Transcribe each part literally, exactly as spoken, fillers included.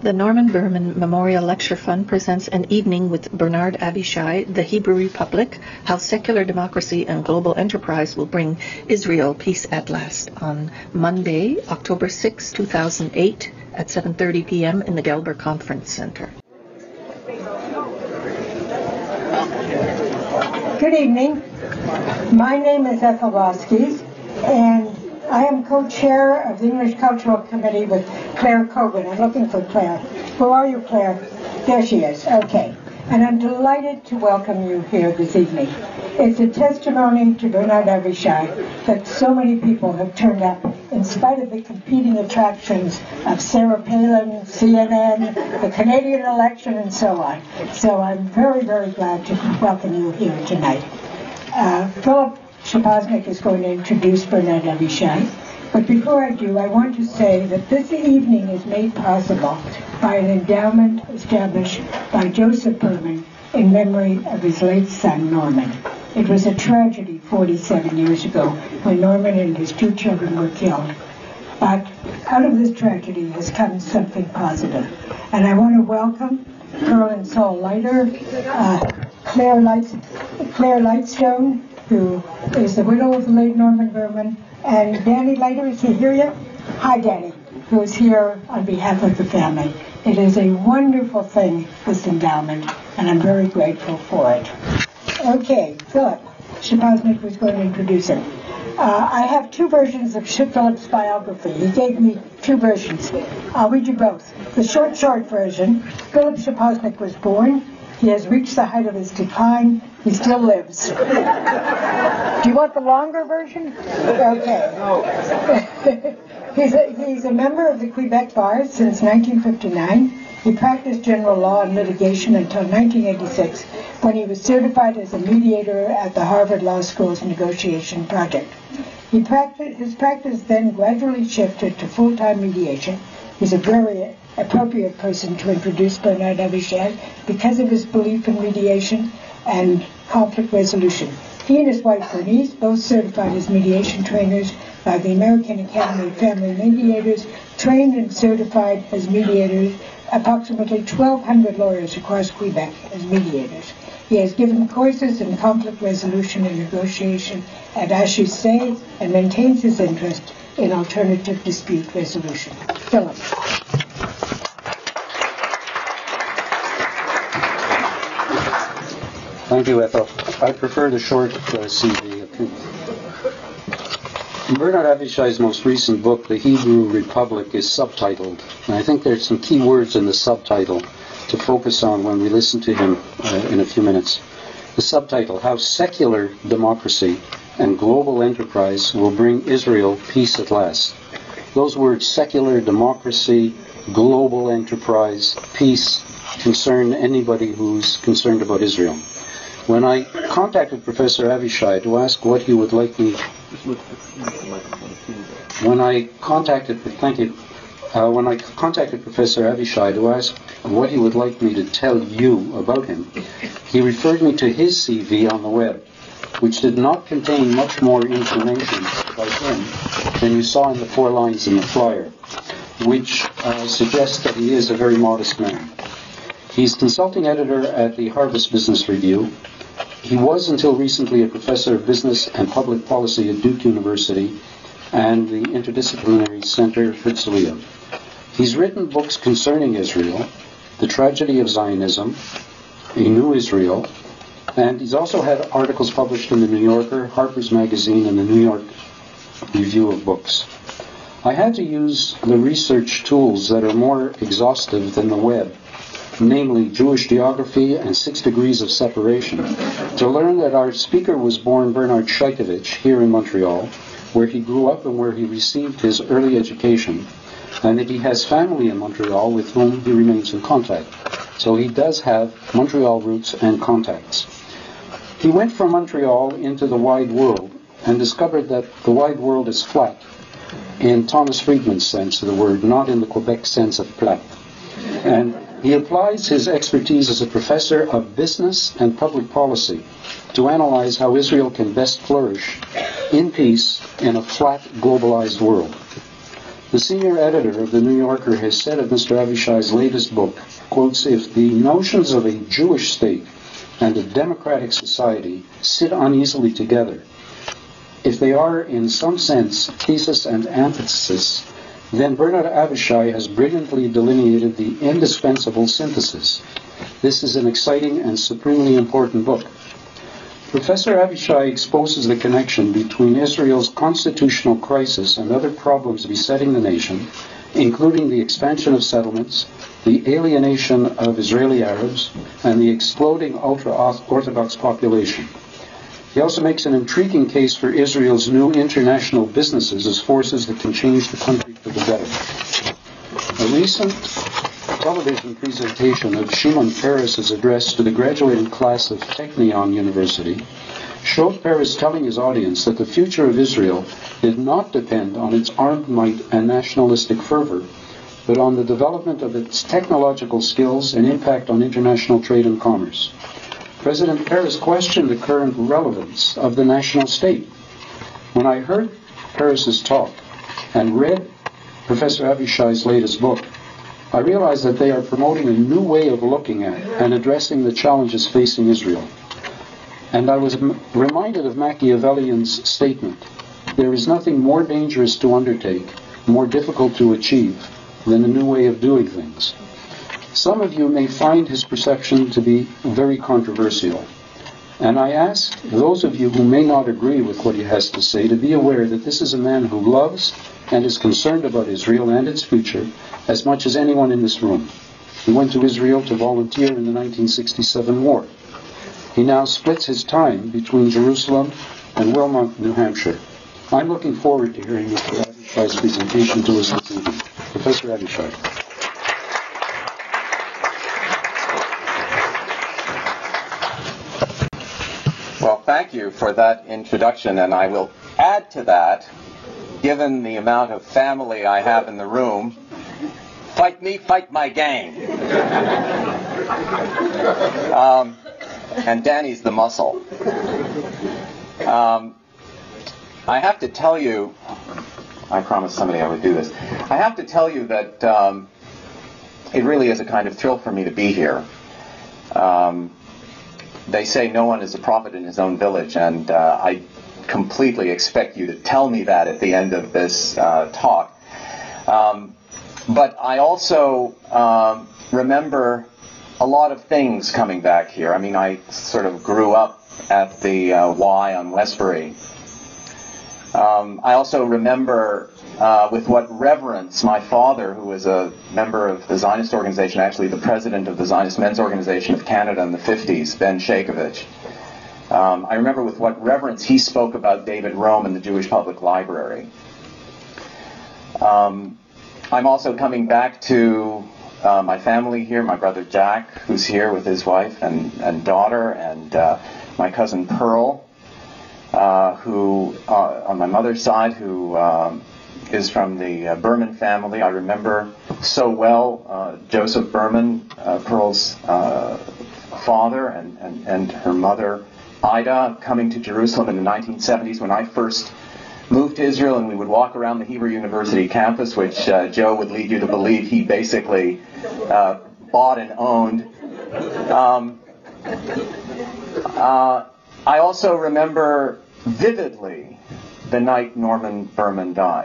The Norman Berman Memorial Lecture Fund presents an evening with Bernard Avishai, The Hebrew Republic, How Secular Democracy and Global Enterprise Will Bring Israel Peace at Last, on Monday, October sixth, two thousand eight, at seven thirty p.m. in the Gelber Conference Center. Good evening. My name is Ethel Roskis, and I am co-chair of the English Cultural Committee with Claire Coben. I'm looking for Claire. Who are you, Claire? There she is. Okay. And I'm delighted to welcome you here this evening. It's a testimony to Bernard Avishai that so many people have turned up in spite of the competing attractions of Sarah Palin, C N N, the Canadian election, and so on. So I'm very, very glad to welcome you here tonight. Uh, Philip Shaposnik is going to introduce Bernard Avishai. But before I do, I want to say that this evening is made possible by an endowment established by Joseph Berman in memory of his late son, Norman. It was a tragedy forty-seven years ago when Norman and his two children were killed. But out of this tragedy has come something positive. And I want to welcome Pearl and Saul Leiter, uh, Claire, Lights, Claire Lightstone, who is the widow of the late Norman Berman, and Danny Leiter, is he here yet? Hi, Danny, who is here on behalf of the family. It is a wonderful thing, this endowment, and I'm very grateful for it. Okay, Philip Shaposnik was going to introduce him. Uh, I have two versions of Philip's biography. He gave me two versions. I'll read you both. The short, short version, Philip Shaposnik was born. He has reached the height of his decline. He still lives. Do you want the longer version? Okay. No. he's, a, he's a member of the Quebec Bar since nineteen fifty-nine. He practiced general law and litigation until nineteen eighty-six, when he was certified as a mediator at the Harvard Law School's negotiation project. He practiced, his practice then gradually shifted to full-time mediation. He's a very appropriate person to introduce Bernard Avishai because of his belief in mediation and conflict resolution. He and his wife Bernice, both certified as mediation trainers by the American Academy of Family Mediators, trained and certified as mediators approximately twelve hundred lawyers across Quebec as mediators. He has given courses in conflict resolution and negotiation at H E C and maintains his interest in alternative dispute resolution. Philip. Thank you, Ethel. I prefer the short uh, C V. Bernard Avishai's most recent book, The Hebrew Republic, is subtitled, and I think there's some key words in the subtitle to focus on when we listen to him uh, in a few minutes. The subtitle, How Secular Democracy and Global Enterprise Will Bring Israel Peace at Last. Those words, secular democracy, global enterprise, peace, concern anybody who's concerned about Israel. When I contacted Professor Avishai to ask what he would like me, when I contacted, thank you, uh, when I contacted Professor Avishai to ask what he would like me to tell you about him, he referred me to his C V on the web, which did not contain much more information about him than you saw in the four lines in the flyer, which uh, suggests that he is a very modest man. He's consulting editor at the Harvard Business Review. He was until recently a professor of business and public policy at Duke University and the Interdisciplinary Center Herzliya. He's written books concerning Israel, The Tragedy of Zionism, A New Israel, and he's also had articles published in the New Yorker, Harper's Magazine, and the New York Review of Books. I had to use the research tools that are more exhaustive than the web, namely Jewish geography and six degrees of separation, to learn that our speaker was born Bernard Shaitovich here in Montreal, where he grew up and where he received his early education, and that he has family in Montreal with whom he remains in contact. So he does have Montreal roots and contacts. He went from Montreal into the wide world and discovered that the wide world is flat, in Thomas Friedman's sense of the word, not in the Quebec sense of plat. And he applies his expertise as a professor of business and public policy to analyze how Israel can best flourish in peace in a flat, globalized world. The senior editor of The New Yorker has said of Mister Avishai's latest book, quotes, "If the notions of a Jewish state and a democratic society sit uneasily together, if they are in some sense thesis and antithesis, then Bernard Avishai has brilliantly delineated the indispensable synthesis. This is an exciting and supremely important book." Professor Avishai exposes the connection between Israel's constitutional crisis and other problems besetting the nation, including the expansion of settlements, the alienation of Israeli Arabs, and the exploding ultra-Orthodox population. He also makes an intriguing case for Israel's new international businesses as forces that can change the country for the better. A recent television presentation of Shimon Peres' address to the graduating class of Technion University showed Peres telling his audience that the future of Israel did not depend on its armed might and nationalistic fervor, but on the development of its technological skills and impact on international trade and commerce. President Peres questioned the current relevance of the national state. When I heard Peres' talk and read Professor Avishai's latest book, I realized that they are promoting a new way of looking at and addressing the challenges facing Israel. And I was m- reminded of Machiavellian's statement, "There is nothing more dangerous to undertake, more difficult to achieve, than a new way of doing things." Some of you may find his perception to be very controversial. And I ask those of you who may not agree with what he has to say to be aware that this is a man who loves and is concerned about Israel and its future as much as anyone in this room. He went to Israel to volunteer in the nineteen sixty-seven war. He now splits his time between Jerusalem and Wilmot, New Hampshire. I'm looking forward to hearing Mister Avishai's presentation to us this evening. Professor Avishai. Well, thank you for that introduction, and I will add to that, given the amount of family I have in the room, fight me, fight my gang. Um, and Danny's the muscle. Um, I have to tell you, I promised somebody I would do this. I have to tell you that um, it really is a kind of thrill for me to be here. Um, They say no one is a prophet in his own village, and uh, I completely expect you to tell me that at the end of this uh, talk. Um, but I also um, remember a lot of things coming back here. I mean, I sort of grew up at the uh, Y on Westbury. Um, I also remember uh, with what reverence my father, who was a member of the Zionist organization, actually the president of the Zionist Men's Organization of Canada in the fifties, Ben Shekovich. Um, I remember with what reverence he spoke about David Rome in the Jewish Public Library. Um, I'm also coming back to uh, my family here, my brother Jack, who's here with his wife and, and daughter, and uh, my cousin Pearl, uh, who, uh, on my mother's side, who um, is from the uh, Berman family. I remember so well uh, Joseph Berman, uh, Pearl's uh, father, and, and, and her mother, Ida, coming to Jerusalem in the nineteen seventies when I first moved to Israel, and we would walk around the Hebrew University campus, which uh, Joe would lead you to believe he basically uh, bought and owned. Um, uh, I also remember vividly the night Norman Berman died.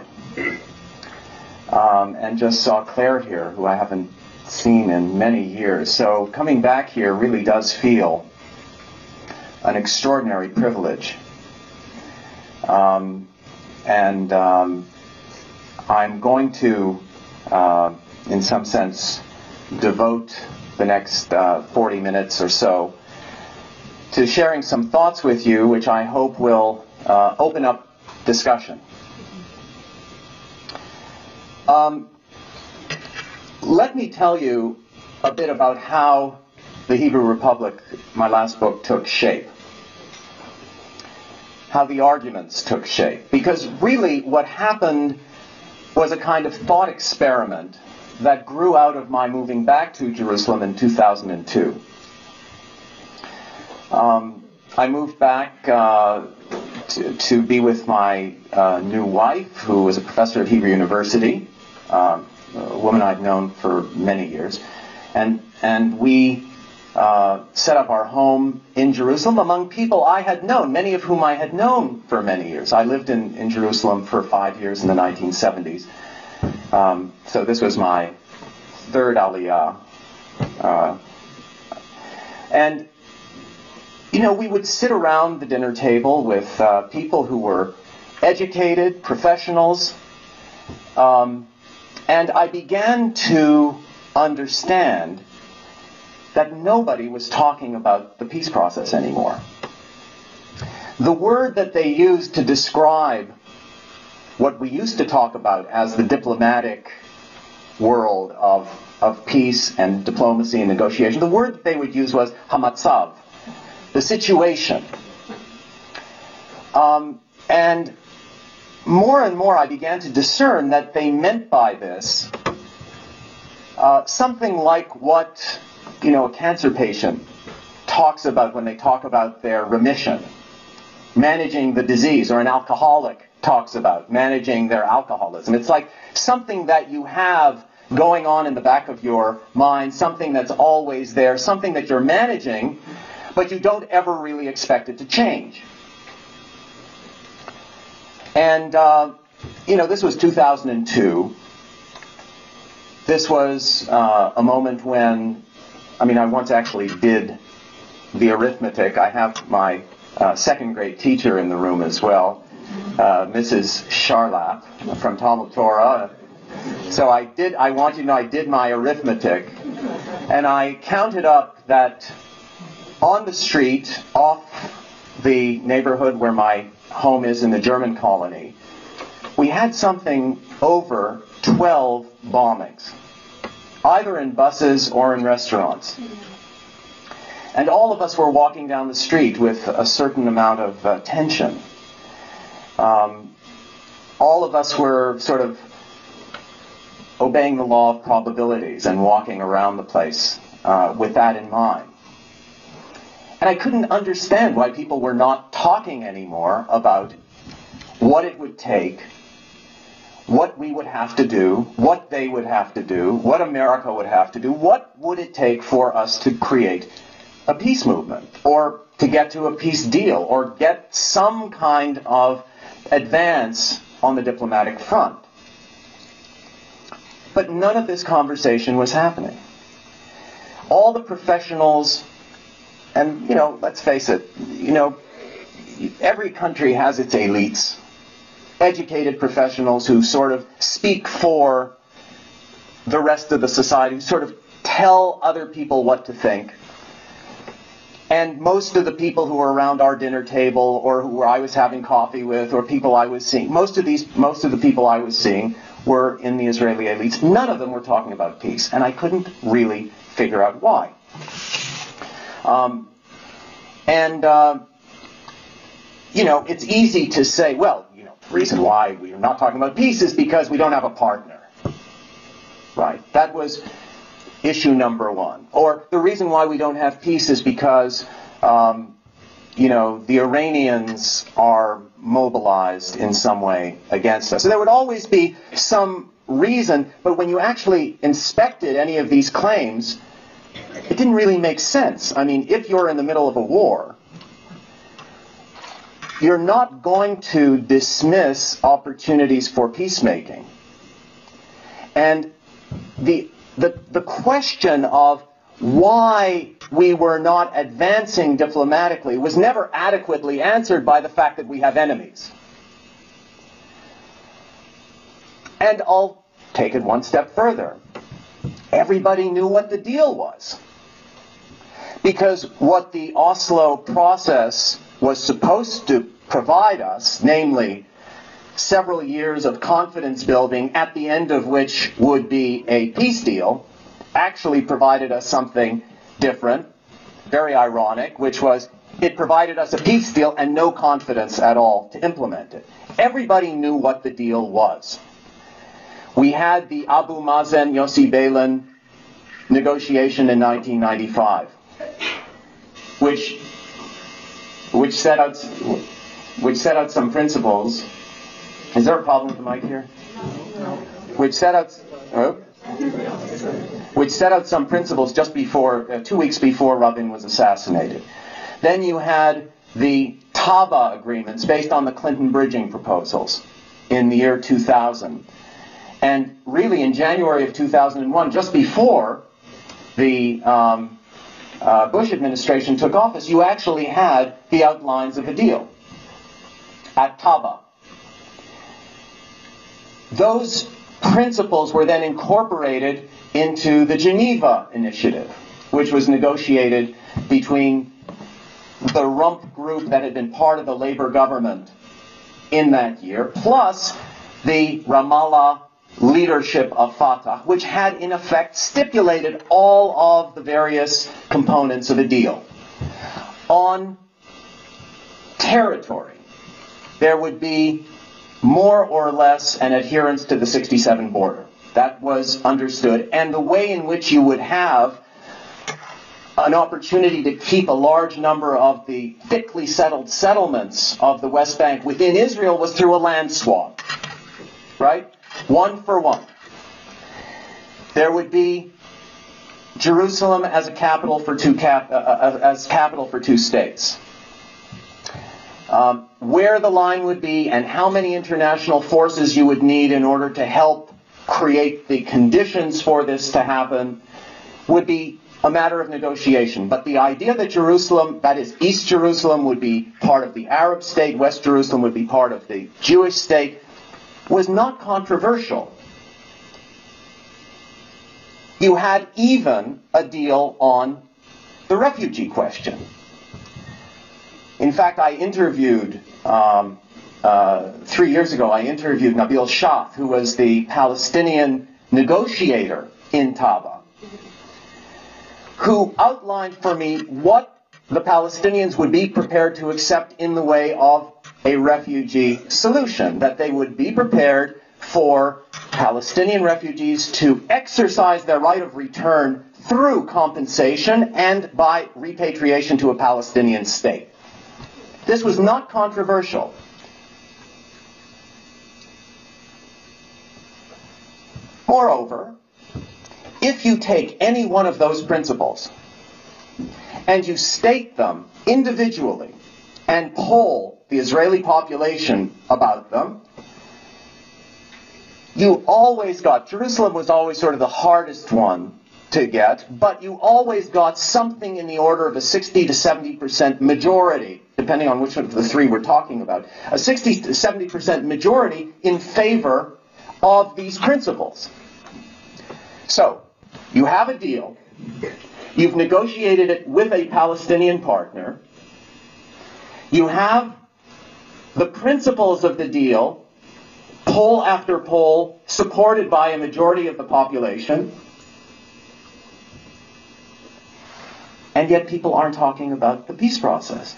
Um, and just saw Claire here, who I haven't seen in many years. So coming back here really does feel an extraordinary privilege. Um, and um, I'm going to, uh, in some sense, devote the next uh, forty minutes or so to sharing some thoughts with you, which I hope will uh, open up discussion. Um, let me tell you a bit about how the Hebrew Republic, my last book, took shape. How the arguments took shape. Because really what happened was a kind of thought experiment that grew out of my moving back to Jerusalem in two thousand two. Um, I moved back uh, to, to be with my uh, new wife, who was a professor at Hebrew University. uh, a woman I'd known for many years. And, and we uh, set up our home in Jerusalem among people I had known, many of whom I had known for many years. I lived in, in Jerusalem for five years in the nineteen seventies. Um, so this was my third Aliyah. Uh, and, you know, we would sit around the dinner table with uh, people who were educated, professionals, um, and I began to understand that nobody was talking about the peace process anymore. The word that they used to describe what we used to talk about as the diplomatic world of, of peace and diplomacy and negotiation, the word that they would use was hamatzav, the situation. Um, and more and more I began to discern that they meant by this uh, something like what, you know, a cancer patient talks about when they talk about their remission, managing the disease, or an alcoholic talks about managing their alcoholism. It's like something that you have going on in the back of your mind, something that's always there, something that you're managing, but you don't ever really expect it to change. And, uh, you know, this was two thousand two. This was uh, a moment when, I mean, I once actually did the arithmetic. I have my uh, second grade teacher in the room as well, uh, Missus Charlap from Talmud Torah. So I did, I want you to know I did my arithmetic, and I counted up that on the street off the neighborhood where my home is in the German colony, we had something over twelve bombings, either in buses or in restaurants. And all of us were walking down the street with a certain amount of uh, tension. Um, all of us were sort of obeying the law of probabilities and walking around the place uh, with that in mind. And I couldn't understand why people were not talking anymore about what it would take, what we would have to do, what they would have to do, what America would have to do, what would it take for us to create a peace movement, or to get to a peace deal, or get some kind of advance on the diplomatic front. But none of this conversation was happening. All the professionals, and, you know, let's face it, you know, every country has its elites, educated professionals who sort of speak for the rest of the society, who sort of tell other people what to think. And most of the people who were around our dinner table, or who I was having coffee with, or people I was seeing, most of these, most of the people I was seeing were in the Israeli elites. None of them were talking about peace, and I couldn't really figure out why. Um, and, uh, you know, it's easy to say, well, you know, the reason why we're not talking about peace is because we don't have a partner. Right? That was issue number one. Or the reason why we don't have peace is because, um, you know, the Iranians are mobilized in some way against us. So there would always be some reason, but when you actually inspected any of these claims, it didn't really make sense. I mean, if you're in the middle of a war, you're not going to dismiss opportunities for peacemaking. And the, the, the question of why we were not advancing diplomatically was never adequately answered by the fact that we have enemies. And I'll take it one step further. Everybody knew what the deal was. Because what the Oslo process was supposed to provide us, namely several years of confidence building, at the end of which would be a peace deal, actually provided us something different, very ironic, which was it provided us a peace deal and no confidence at all to implement it. Everybody knew what the deal was. We had the Abu Mazen Yossi Beilin negotiation in nineteen ninety-five, which which set out which set out some principles. Is there a problem with the mic here? which set out, oh, which set out some principles just before, uh, two weeks before Rabin was assassinated. Then you had the Taba agreements based on the Clinton bridging proposals in the year two thousand. And really in January of two thousand one, just before the um, uh, Bush administration took office, you actually had the outlines of a deal at Taba. Those principles were then incorporated into the Geneva Initiative, which was negotiated between the Rump group that had been part of the Labour government in that year, plus the Ramallah leadership of Fatah, which had in effect stipulated all of the various components of a deal. On territory, there would be more or less an adherence to the sixty-seven border. That was understood. And the way in which you would have an opportunity to keep a large number of the thickly settled settlements of the West Bank within Israel was through a land swap. Right? One for one. There would be Jerusalem as a capital for two cap, uh, as capital for two states. Um, where the line would be and how many international forces you would need in order to help create the conditions for this to happen would be a matter of negotiation. But the idea that Jerusalem, that is East Jerusalem, would be part of the Arab state, West Jerusalem would be part of the Jewish state, was not controversial. You had even a deal on the refugee question. In fact, I interviewed, um, uh, three years ago, I interviewed Nabil Shah, who was the Palestinian negotiator in Taba, who outlined for me what the Palestinians would be prepared to accept in the way of a refugee solution, that they would be prepared for Palestinian refugees to exercise their right of return through compensation and by repatriation to a Palestinian state. This was not controversial. Moreover, if you take any one of those principles and you state them individually and poll the Israeli population about them, you always got, Jerusalem was always sort of the hardest one to get, but you always got something in the order of a sixty to seventy percent majority, depending on which of the three we're talking about, a sixty to seventy percent majority in favor of these principles. So, you have a deal, you've negotiated it with a Palestinian partner, you have the principles of the deal, poll after poll, supported by a majority of the population, and yet people aren't talking about the peace process.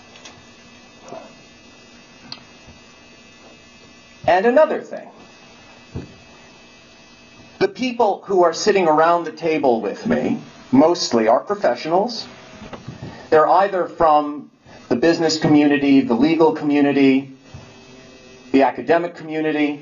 And another thing, the people who are sitting around the table with me mostly are professionals. They're either from the business community, the legal community, the academic community.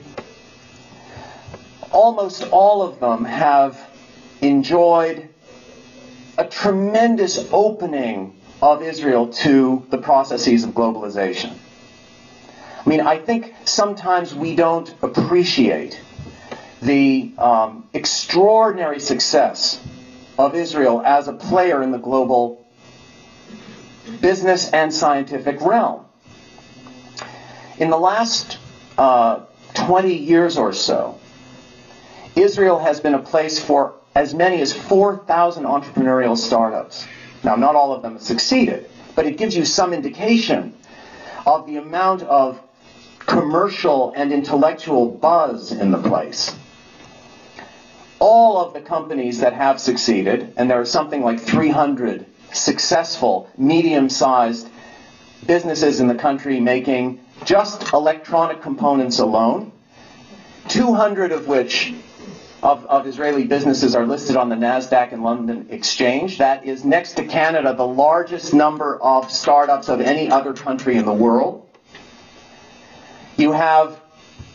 Almost all of them have enjoyed a tremendous opening of Israel to the processes of globalization. I mean, I think sometimes we don't appreciate the um, extraordinary success of Israel as a player in the global business and scientific realm. In the last uh, twenty years or so, Israel has been a place for as many as four thousand entrepreneurial startups. Now, not all of them have succeeded, but it gives you some indication of the amount of commercial and intellectual buzz in the place. All of the companies that have succeeded, and there are something like three hundred successful, medium-sized businesses in the country making just electronic components alone, two hundred of which Of, of Israeli businesses are listed on the NASDAQ and London Exchange. That is, next to Canada, the largest number of startups of any other country in the world. You have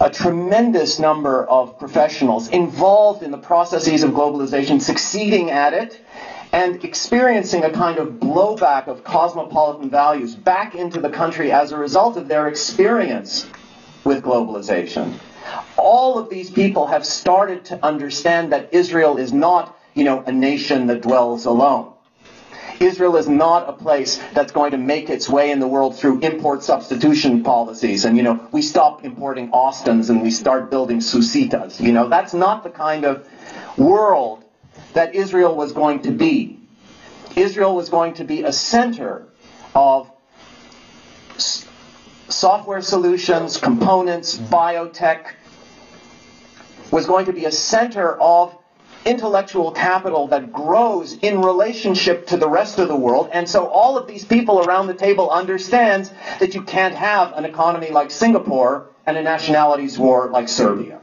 a tremendous number of professionals involved in the processes of globalization, succeeding at it, and experiencing a kind of blowback of cosmopolitan values back into the country as a result of their experience with globalization. All of these people have started to understand that Israel is not, you know, a nation that dwells alone. Israel is not a place that's going to make its way in the world through import substitution policies. And, you know, we stop importing Austins and we start building Susitas. You know, that's not the kind of world that Israel was going to be. Israel was going to be a center of s- software solutions, components, biotech, was going to be a center of intellectual capital that grows in relationship to the rest of the world. And so all of these people around the table understand that you can't have an economy like Singapore and a nationalities war like Serbia.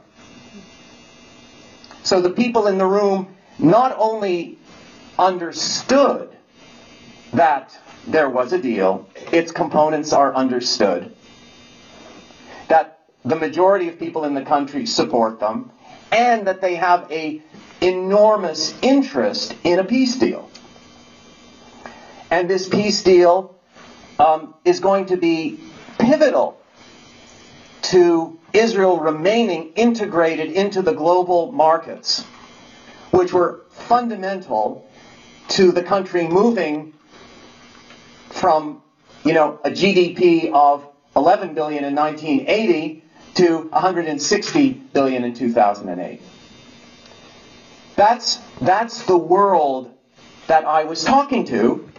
So the people in the room not only understood that there was a deal, its components are understood, that the majority of people in the country support them, and that they have a enormous interest in a peace deal. And this peace deal um, is going to be pivotal to Israel remaining integrated into the global markets, which were fundamental to the country moving from, you know, a G D P of eleven billion in nineteen eighty to one hundred sixty billion in two thousand eight. That's, that's the world that I was talking to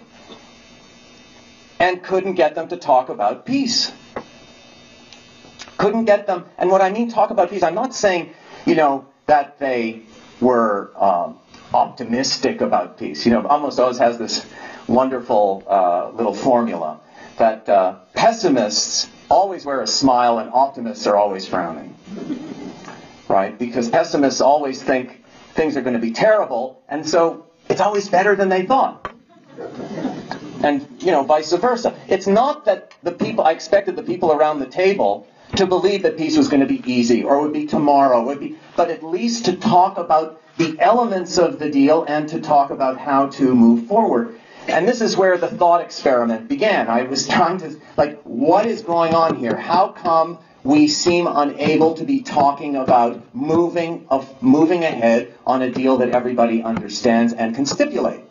and couldn't get them to talk about peace. Couldn't get them, and what I mean talk about peace, I'm not saying, you know, that they were um, optimistic about peace. You know, Amos Oz has this wonderful uh, little formula that uh, pessimists always wear a smile and optimists are always frowning. Right? Because pessimists always think things are going to be terrible, and so it's always better than they thought. And, you know, vice versa. It's not that the people, I expected the people around the table to believe that peace was going to be easy, or would be tomorrow, would be, but at least to talk about the elements of the deal and to talk about how to move forward. And this is where the thought experiment began. I was trying to, like, what is going on here? How come we seem unable to be talking about moving of moving ahead on a deal that everybody understands and can stipulate?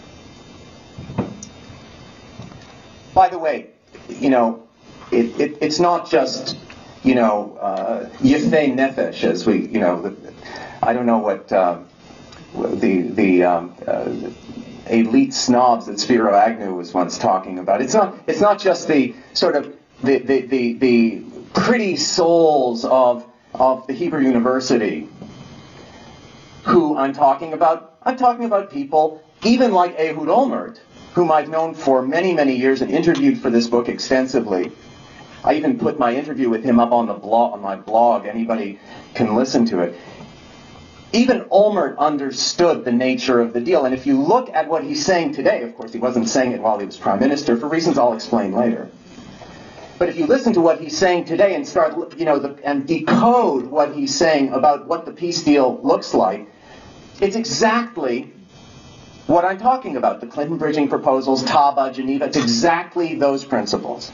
By the way, you know, it, it, it's not just, you know, uh, yifei nefesh, as we, you know, the, I don't know what um, the the um, uh, elite snobs that Spiro Agnew was once talking about. It's not. It's not just the sort of the the the, the pretty souls of of the Hebrew University who I'm talking about. I'm talking about people even like Ehud Olmert, whom I've known for many, many years and interviewed for this book extensively. I even put my interview with him up on the blog, on my blog. Anybody can listen to it. Even Olmert understood the nature of the deal. And if you look at what he's saying today, of course he wasn't saying it while he was prime minister, for reasons I'll explain later. But if you listen to what he's saying today and start, you know, the, and decode what he's saying about what the peace deal looks like, it's exactly what I'm talking about. The Clinton bridging proposals, Taba, Geneva, it's exactly those principles.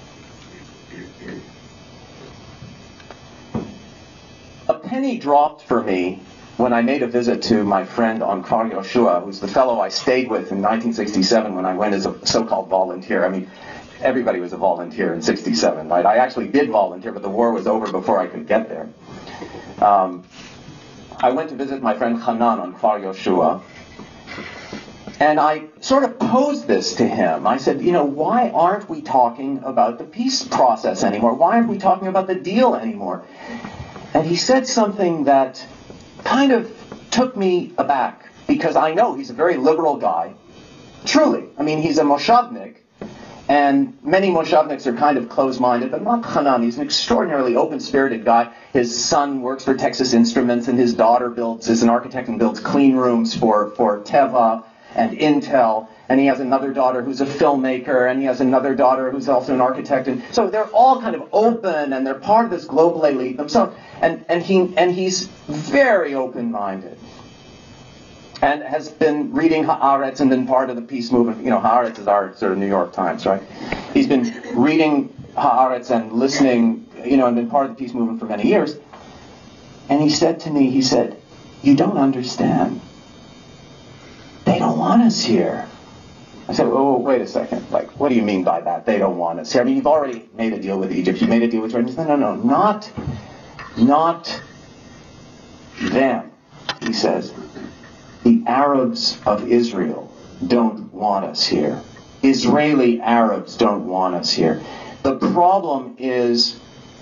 A penny dropped for me when I made a visit to my friend on Kfar Yoshua, who's the fellow I stayed with in nineteen sixty-seven when I went as a so-called volunteer. I mean, everybody was a volunteer in sixty-seven, right? I actually did volunteer, but the war was over before I could get there. Um, I went to visit my friend Hanan on Kfar Yoshua, and I sort of posed this to him. I said, you know, why aren't we talking about the peace process anymore? Why aren't we talking about the deal anymore? And he said something that kind of took me aback, because I know he's a very liberal guy. Truly. I mean, he's a Moshavnik, and many Moshavniks are kind of closed-minded, but not Hanan. He's an extraordinarily open-spirited guy. His son works for Texas Instruments, and his daughter builds is an architect and builds clean rooms for, for Teva. and Intel, and he has another daughter who's a filmmaker, and he has another daughter who's also an architect. And so they're all kind of open, and they're part of this global elite themselves. And, and, he, and he's very open-minded, and has been reading Haaretz and been part of the peace movement. You know, Haaretz is our sort of New York Times, right? He's been reading Haaretz and listening, you know, and been part of the peace movement for many years. And he said to me, he said, "You don't understand. They don't want us here." I said, "Oh, wait a second. Like, what do you mean by that? They don't want us here? I mean, you've already made a deal with Egypt. You made a deal with Jordan." He said, "No, no, no, not, not them." He says, "The Arabs of Israel don't want us here. Israeli Arabs don't want us here. The problem is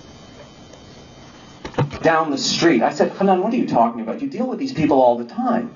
down the street." I said, "Hanan, what are you talking about? You deal with these people all the time.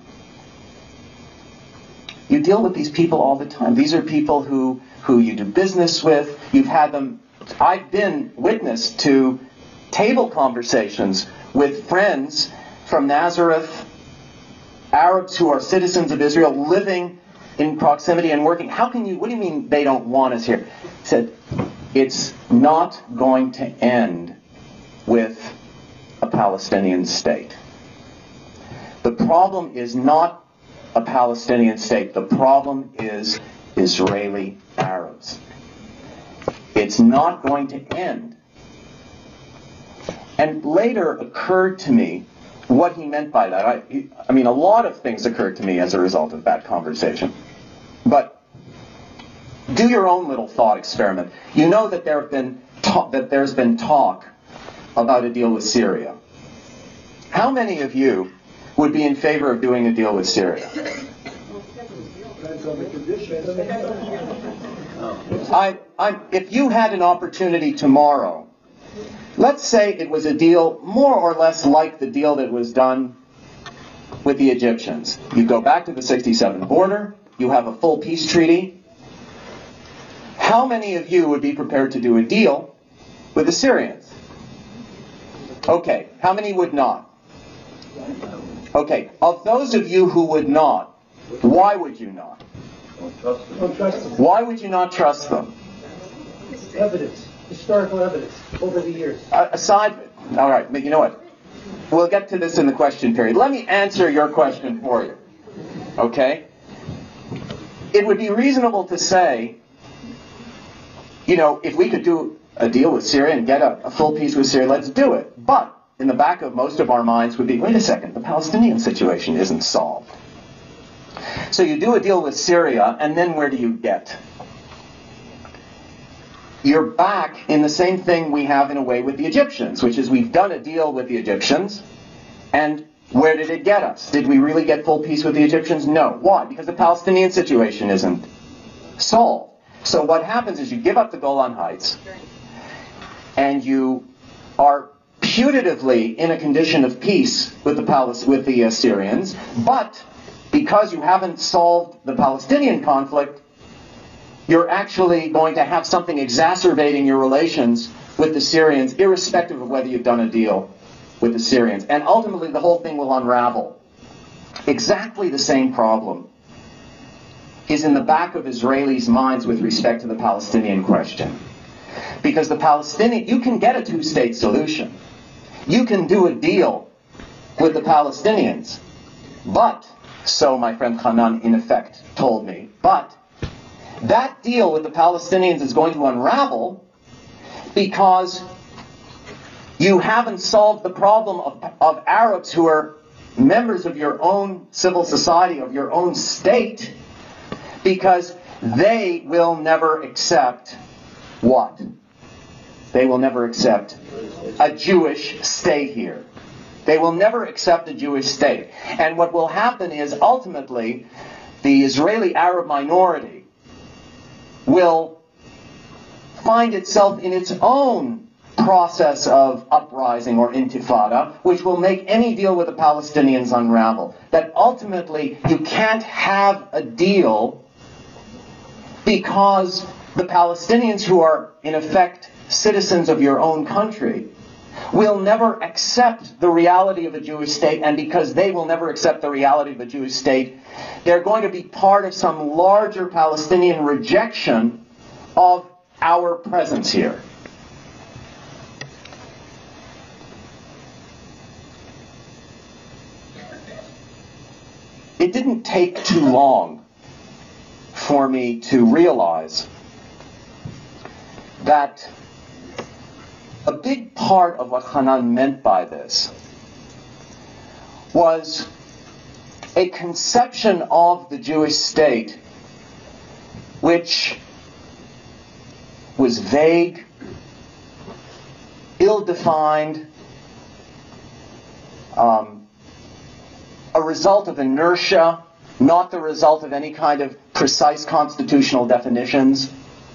You deal with these people all the time. These are people who, who you do business with. You've had them." I've been witness to table conversations with friends from Nazareth, Arabs who are citizens of Israel, living in proximity and working. How can you, what do you mean they don't want us here? He said, "It's not going to end with a Palestinian state. The problem is not a Palestinian state. The problem is Israeli Arabs. It's not going to end." And later occurred to me what he meant by that. I, I mean, a lot of things occurred to me as a result of that conversation. But do your own little thought experiment. You know that there have been ta- that there's been talk about a deal with Syria. How many of you would be in favor of doing a deal with Syria? I, I, if you had an opportunity tomorrow, let's say it was a deal more or less like the deal that was done with the Egyptians. You go back to the sixty-seven border, you have a full peace treaty. How many of you would be prepared to do a deal with the Syrians? Okay, how many would not? Okay, of those of you who would not, why would you not? Don't trust them. Don't trust them. Why would you not trust them? Evidence, historical evidence over the years. Uh, aside, all right, but you know what? We'll get to this in the question period. Let me answer your question for you. Okay? It would be reasonable to say, you know, if we could do a deal with Syria and get a, a full peace with Syria, let's do it. But in the back of most of our minds would be, wait a second, the Palestinian situation isn't solved. So you do a deal with Syria, and then where do you get? You're back in the same thing we have in a way with the Egyptians, which is we've done a deal with the Egyptians, and where did it get us? Did we really get full peace with the Egyptians? No. Why? Because the Palestinian situation isn't solved. So what happens is you give up the Golan Heights, and you are putatively in a condition of peace with the Palis- with the Syrians, but because you haven't solved the Palestinian conflict, you're actually going to have something exacerbating your relations with the Syrians, irrespective of whether you've done a deal with the Syrians. And ultimately, the whole thing will unravel. Exactly the same problem is in the back of Israelis' minds with respect to the Palestinian question. Because the Palestinian, you can get a two-state solution. You can do a deal with the Palestinians. But, so my friend Hanan in effect told me, but that deal with the Palestinians is going to unravel because you haven't solved the problem of, of Arabs who are members of your own civil society, of your own state, because they will never accept what? They will never accept a Jewish state here. They will never accept a Jewish state. And what will happen is ultimately the Israeli Arab minority will find itself in its own process of uprising or intifada, which will make any deal with the Palestinians unravel. That ultimately you can't have a deal because the Palestinians, who are in effect citizens of your own country, will never accept the reality of a Jewish state, and because they will never accept the reality of a Jewish state, they're going to be part of some larger Palestinian rejection of our presence here. It didn't take too long for me to realize that a big part of what Hanan meant by this was a conception of the Jewish state which was vague, ill-defined, um, a result of inertia, not the result of any kind of precise constitutional definitions,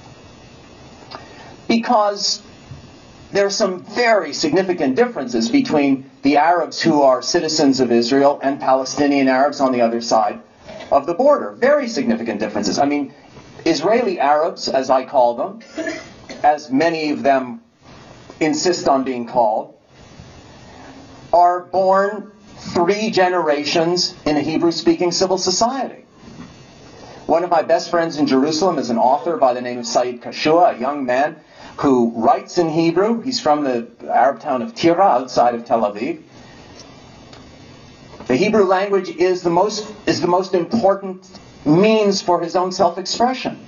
because there are some very significant differences between the Arabs who are citizens of Israel and Palestinian Arabs on the other side of the border. Very significant differences. I mean, Israeli Arabs, as I call them, as many of them insist on being called, are born three generations in a Hebrew-speaking civil society. One of my best friends in Jerusalem is an author by the name of Said Kashua, a young man who writes in Hebrew. He's from the Arab town of Tira, outside of Tel Aviv. The Hebrew language is the most, is the most important means for his own self-expression.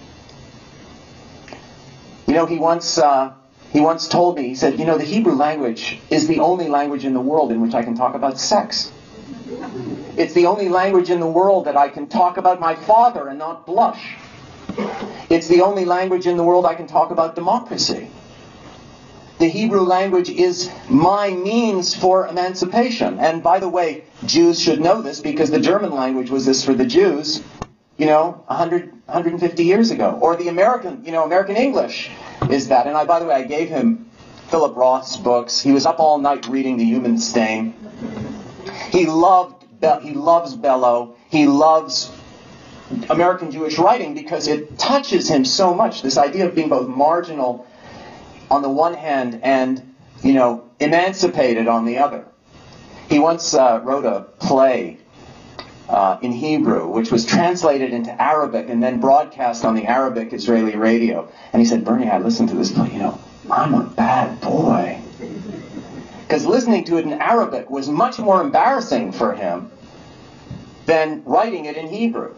You know, he once, uh, he once told me, he said, you know, the Hebrew language is the only language in the world in which I can talk about sex. It's the only language in the world that I can talk about my father and not blush. It's the only language in the world I can talk about democracy. The Hebrew language is my means for emancipation. And by the way, Jews should know this because the German language was this for the Jews, you know, one hundred, one hundred fifty years ago. Or the American, you know, American English is that. And I, by the way, I gave him Philip Roth's books. He was up all night reading The Human Stain. He loved, he loves Bellow. He loves American Jewish writing because it touches him so much. This idea of being both marginal on the one hand and, you know, emancipated on the other. He once uh, wrote a play uh, in Hebrew, which was translated into Arabic and then broadcast on the Arabic Israeli radio. And he said, Bernie, I listened to this play, you know, I'm a bad boy. Because listening to it in Arabic was much more embarrassing for him than writing it in Hebrew.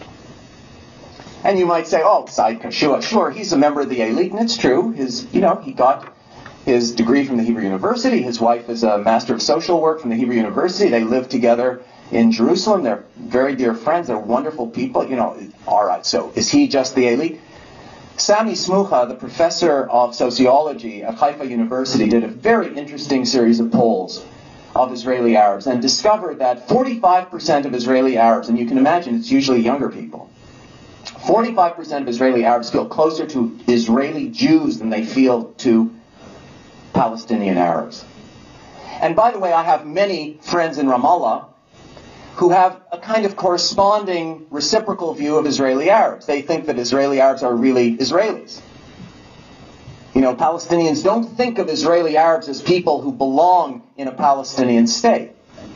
And you might say, oh, Said Kashua, sure, he's a member of the elite, and it's true. His, you know, he got his degree from the Hebrew University. His wife is a master of social work from the Hebrew University. They live together in Jerusalem. They're very dear friends. They're wonderful people. You know, all right, so is he just the elite? Sami Smucha, the professor of sociology at Haifa University, did a very interesting series of polls of Israeli Arabs and discovered that forty-five percent of Israeli Arabs, and you can imagine it's usually younger people, forty-five percent of Israeli Arabs feel closer to Israeli Jews than they feel to Palestinian Arabs. And by the way, I have many friends in Ramallah who have a kind of corresponding reciprocal view of Israeli Arabs. They think that Israeli Arabs are really Israelis. You know, Palestinians don't think of Israeli Arabs as people who belong in a Palestinian state.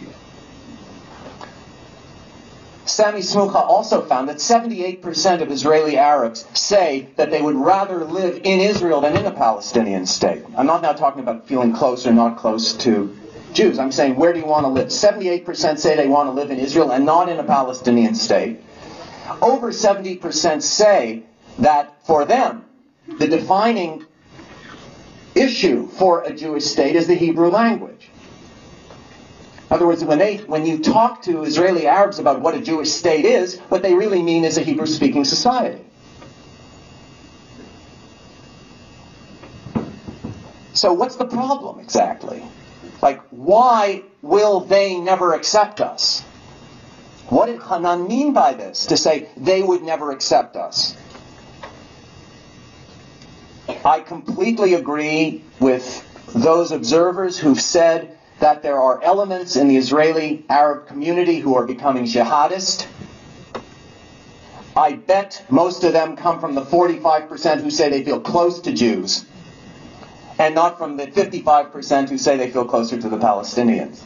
Sami Smucha also found that seventy-eight percent of Israeli Arabs say that they would rather live in Israel than in a Palestinian state. I'm not now talking about feeling close or not close to Jews. I'm saying, where do you want to live? seventy-eight percent say they want to live in Israel and not in a Palestinian state. Over seventy percent say that for them, the defining issue for a Jewish state is the Hebrew language. In other words, when, they, when you talk to Israeli Arabs about what a Jewish state is, what they really mean is a Hebrew-speaking society. So what's the problem exactly? Like, why will they never accept us? What did Hanan mean by this, to say they would never accept us? I completely agree with those observers who've said that there are elements in the Israeli Arab community who are becoming jihadist. I bet most of them come from the forty-five percent who say they feel close to Jews and not from the fifty-five percent who say they feel closer to the Palestinians.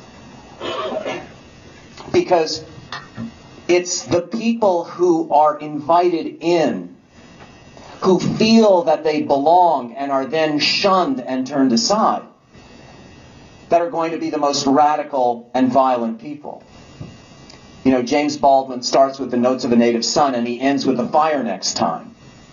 Because it's the people who are invited in, who feel that they belong and are then shunned and turned aside, that are going to be the most radical and violent people. You know, James Baldwin starts with the notes of a native son and he ends with a fire next time.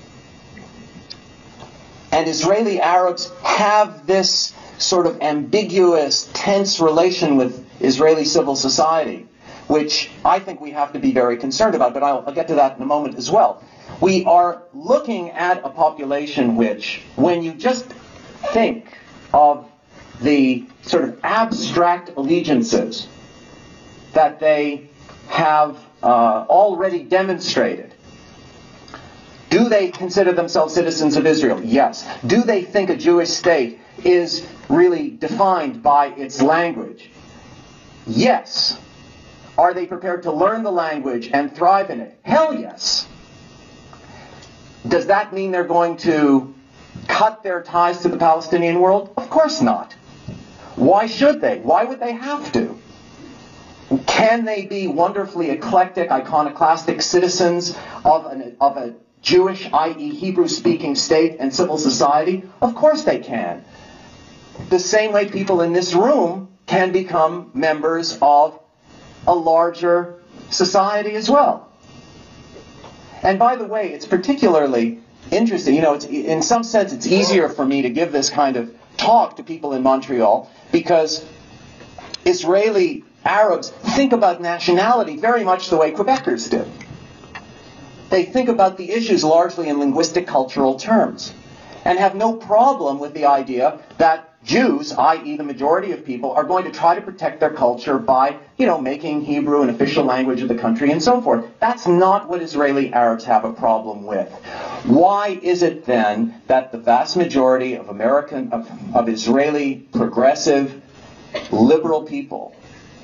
And Israeli Arabs have this sort of ambiguous, tense relation with Israeli civil society, which I think we have to be very concerned about, but I'll, I'll get to that in a moment as well. We are looking at a population which, when you just think of the sort of abstract allegiances that they have uh, already demonstrated, do they consider themselves citizens of Israel? Yes. Do they think a Jewish state is really defined by its language? Yes. Are they prepared to learn the language and thrive in it? Hell yes. Does that mean they're going to cut their ties to the Palestinian world? Of course not. Why should they? Why would they have to? Can they be wonderfully eclectic, iconoclastic citizens of, an, of a Jewish, that is Hebrew-speaking state and civil society? Of course they can. The same way people in this room can become members of a larger society as well. And by the way, it's particularly interesting. You know, it's, in some sense, it's easier for me to give this kind of talk to people in Montreal because Israeli Arabs think about nationality very much the way Quebecers do. They think about the issues largely in linguistic cultural terms and have no problem with the idea that Jews, that is the majority of people, are going to try to protect their culture by, you know, making Hebrew an official language of the country and so forth. That's not what Israeli Arabs have a problem with. Why is it then that the vast majority of American, of, of Israeli progressive, liberal people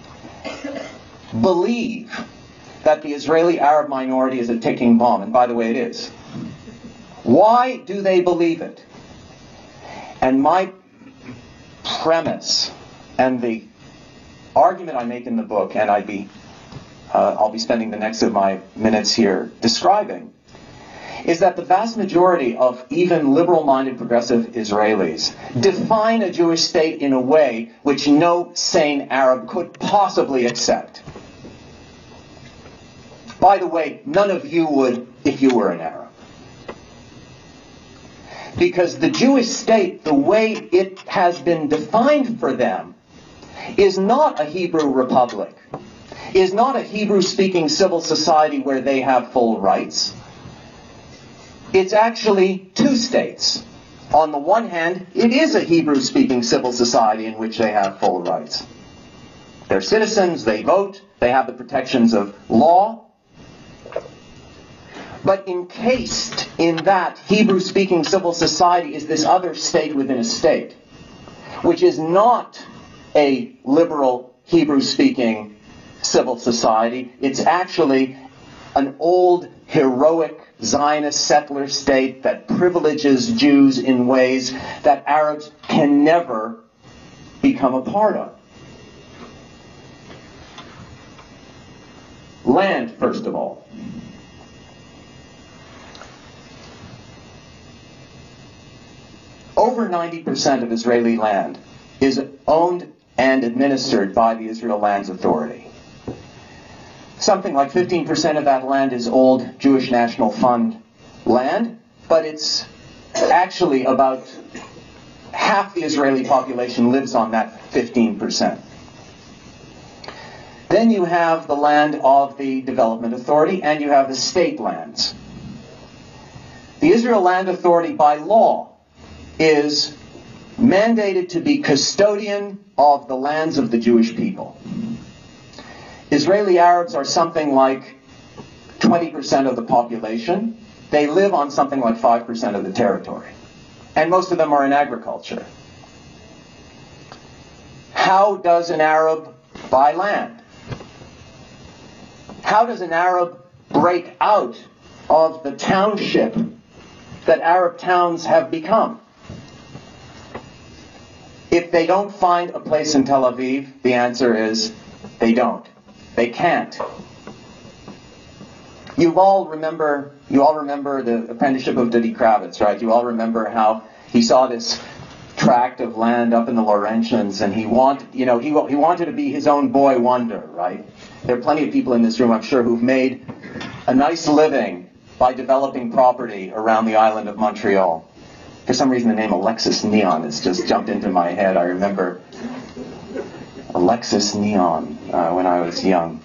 believe that the Israeli Arab minority is a ticking bomb? And by the way, it is. Why do they believe it? And my premise and the argument I make in the book, and I'd be, uh, I'll be spending the next of my minutes here describing, is that the vast majority of even liberal-minded progressive Israelis define a Jewish state in a way which no sane Arab could possibly accept. By the way, none of you would if you were an Arab. Because the Jewish state, the way it has been defined for them, is not a Hebrew republic, is not a Hebrew-speaking civil society where they have full rights. It's actually two states. On the one hand, it is a Hebrew-speaking civil society in which they have full rights. They're citizens, they vote, they have the protections of law. But encased in that Hebrew-speaking civil society is this other state within a state, which is not a liberal Hebrew-speaking civil society. It's actually an old, heroic Zionist settler state that privileges Jews in ways that Arabs can never become a part of. Land, first of all. Over ninety percent of Israeli land is owned and administered by the Israel Lands Authority. Something like fifteen percent of that land is old Jewish National Fund land, but it's actually about half the Israeli population lives on that fifteen percent. Then you have the land of the Development Authority, and you have the state lands. The Israel Land Authority, by law, is mandated to be custodian of the lands of the Jewish people. Israeli Arabs are something like twenty percent of the population. They live on something like five percent of the territory. And most of them are in agriculture. How does an Arab buy land? How does an Arab break out of the township that Arab towns have become? If they don't find a place in Tel Aviv, the answer is they don't. They can't. You all remember, you all remember the apprenticeship of Dudi Kravitz, right? You all remember how he saw this tract of land up in the Laurentians, and he wanted, you know, he he wanted to be his own boy wonder, right? There are plenty of people in this room, I'm sure, who've made a nice living by developing property around the island of Montreal. For some reason, the name Alexis Neon has just jumped into my head. I remember Alexis Neon uh, when I was young.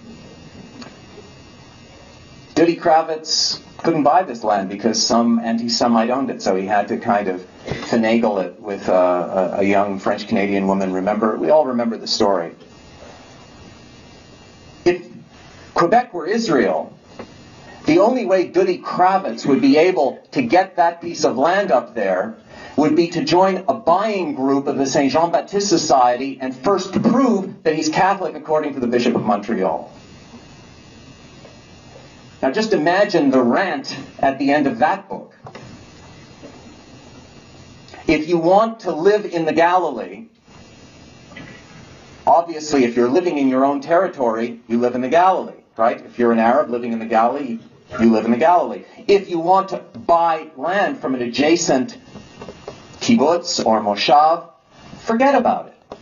Dudi Kravitz couldn't buy this land because some anti-Semite owned it, so he had to kind of finagle it with uh, a, a young French-Canadian woman. Remember, we all remember the story. If Quebec were Israel, the only way Dudi Kravitz would be able to get that piece of land up there would be to join a buying group of the Saint Jean-Baptiste Society and first prove that he's Catholic according to the Bishop of Montreal. Now just imagine the rant at the end of that book. If you want to live in the Galilee, obviously if you're living in your own territory, you live in the Galilee, right? If you're an Arab living in the Galilee, you live in the Galilee. If you want to buy land from an adjacent kibbutz or moshav, forget about it.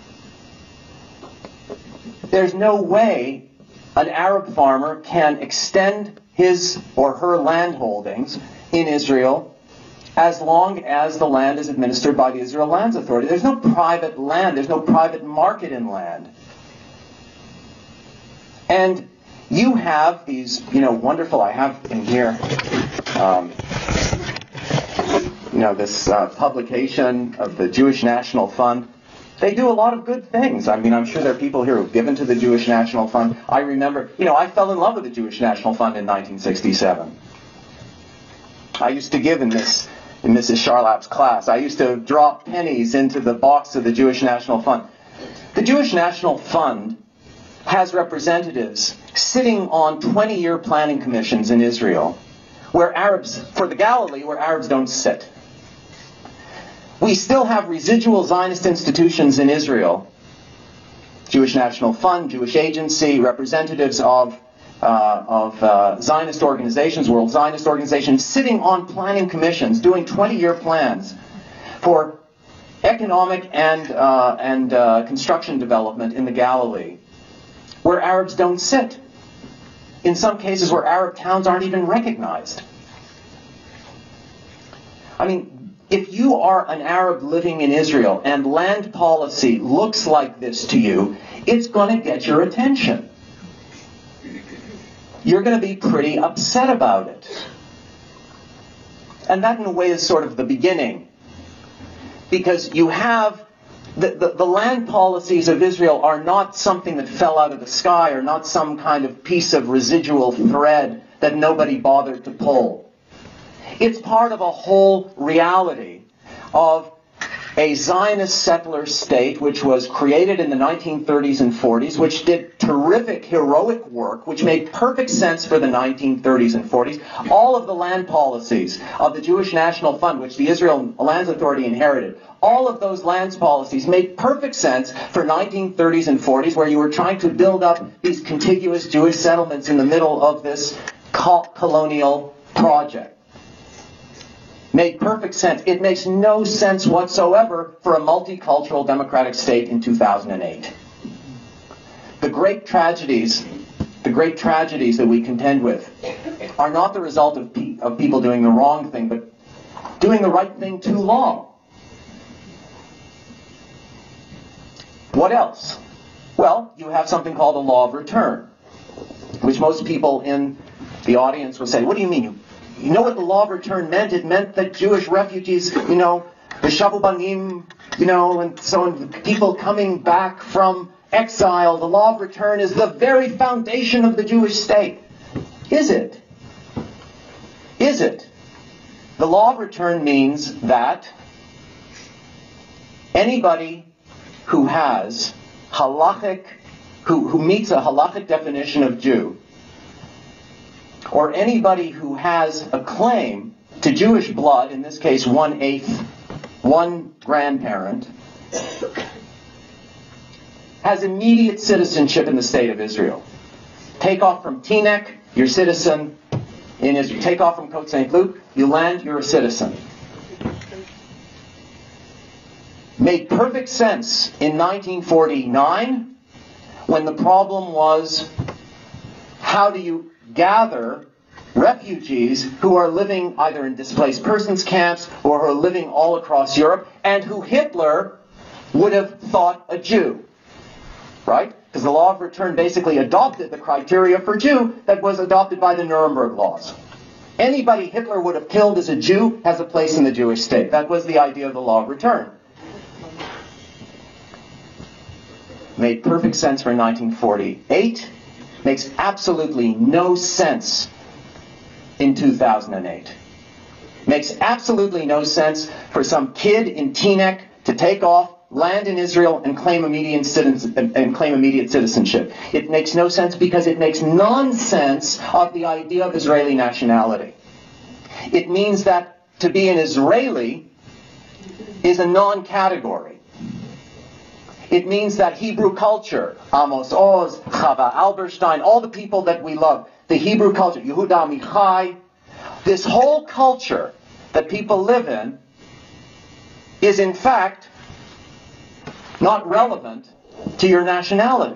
There's no way an Arab farmer can extend his or her land holdings in Israel as long as the land is administered by the Israel Lands Authority. There's no private land. There's no private market in land. And you have these, you know, wonderful, I have in here, um, you know, this uh, publication of the Jewish National Fund. They do a lot of good things. I mean, I'm sure there are people here who've given to the Jewish National Fund. I remember, you know, I fell in love with the Jewish National Fund in nineteen sixty-seven. I used to give in this, in Missus Charlap's class. I used to drop pennies into the box of the Jewish National Fund. The Jewish National Fund has representatives sitting on twenty-year planning commissions in Israel, where Arabs, for the Galilee, where Arabs don't sit. We still have residual Zionist institutions in Israel, Jewish National Fund, Jewish Agency, representatives of, uh, of uh, Zionist organizations, World Zionist organizations, sitting on planning commissions, doing twenty-year plans for economic and, uh, and uh, construction development in the Galilee, where Arabs don't sit. In some cases where Arab towns aren't even recognized. I mean, if you are an Arab living in Israel and land policy looks like this to you, it's going to get your attention. You're going to be pretty upset about it. And that in a way is sort of the beginning. Because you have, the, the, the land policies of Israel are not something that fell out of the sky, or not some kind of piece of residual thread that nobody bothered to pull. It's part of a whole reality of a Zionist settler state which was created in the nineteen thirties and forties, which did terrific, heroic work, which made perfect sense for the nineteen thirties and forties. All of the land policies of the Jewish National Fund, which the Israel Lands Authority inherited, all of those lands policies made perfect sense for nineteen thirties and forties, where you were trying to build up these contiguous Jewish settlements in the middle of this colonial project. Made perfect sense. It makes no sense whatsoever for a multicultural democratic state in two thousand eight. The great tragedies, the great tragedies that we contend with are not the result of, pe- of people doing the wrong thing, but doing the right thing too long. What else? Well, you have something called a law of return, which most people in the audience will say, what do you mean? You You know what the law of return meant? It meant that Jewish refugees, you know, the Shavubanim, you know, and so on, people coming back from exile, the law of return is the very foundation of the Jewish state. Is it? Is it? The law of return means that anybody who has halachic, who, who meets a halachic definition of Jew, or anybody who has a claim to Jewish blood, in this case one-eighth, one grandparent, has immediate citizenship in the state of Israel. Take off from Teaneck, you're citizen in Israel. Take off from Côte Saint Luc, you land, you're a citizen. Made perfect sense in nineteen forty-nine when the problem was, how do you gather refugees who are living either in displaced persons camps or who are living all across Europe and who Hitler would have thought a Jew, right? Because the law of return basically adopted the criteria for Jew that was adopted by the Nuremberg laws. Anybody Hitler would have killed as a Jew has a place in the Jewish state. That was the idea of the law of return. Made perfect sense for nineteen forty-eight. Makes absolutely no sense in two thousand eight. Makes absolutely no sense for some kid in Teaneck to take off, land in Israel, and claim immediate citizen, and claim immediate citizenship. It makes no sense because it makes nonsense of the idea of Israeli nationality. It means that to be an Israeli is a non-category. It means that Hebrew culture, Amos Oz, Chava Alberstein, all the people that we love, the Hebrew culture, Yehuda Amichai, this whole culture that people live in is in fact not relevant to your nationality.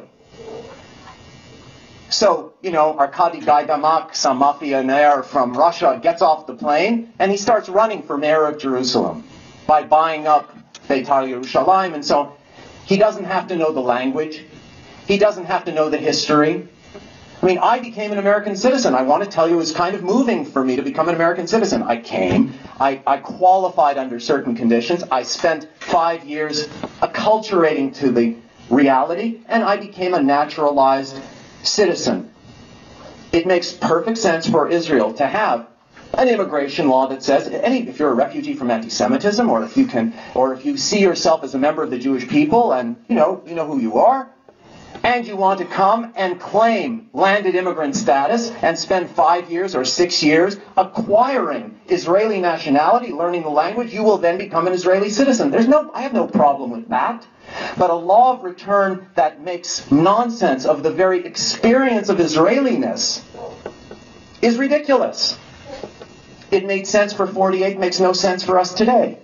So, you know, Arkady Gaidamak, some mafionaire from Russia, gets off the plane and he starts running for mayor of Jerusalem by buying up Beitar Yerushalayim and so on. He doesn't have to know the language. He doesn't have to know the history. I mean, I became an American citizen. I want to tell you it was kind of moving for me to become an American citizen. I came. I, I qualified under certain conditions. I spent five years acculturating to the reality, and I became a naturalized citizen. It makes perfect sense for Israel to have an immigration law that says any if you're a refugee from anti-Semitism, or if you can, or if you see yourself as a member of the Jewish people, and you know you know who you are, and you want to come and claim landed immigrant status and spend five years or six years acquiring Israeli nationality, learning the language, you will then become an Israeli citizen. There's no, I have no problem with that. But a law of return that makes nonsense of the very experience of Israeliness is ridiculous. It made sense for forty-eight, makes no sense for us today.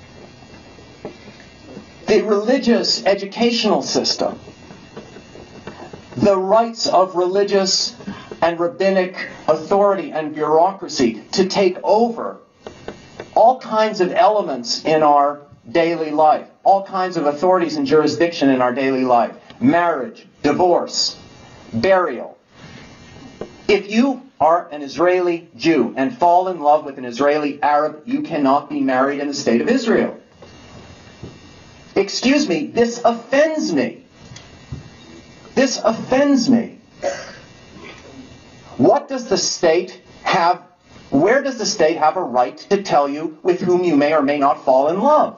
The religious educational system, the rights of religious and rabbinic authority and bureaucracy to take over all kinds of elements in our daily life, all kinds of authorities and jurisdiction in our daily life, marriage, divorce, burial. If you are an Israeli Jew and fall in love with an Israeli Arab, you cannot be married in the state of Israel. Excuse me, this offends me. This offends me. What does the state have, where does the state have a right to tell you with whom you may or may not fall in love?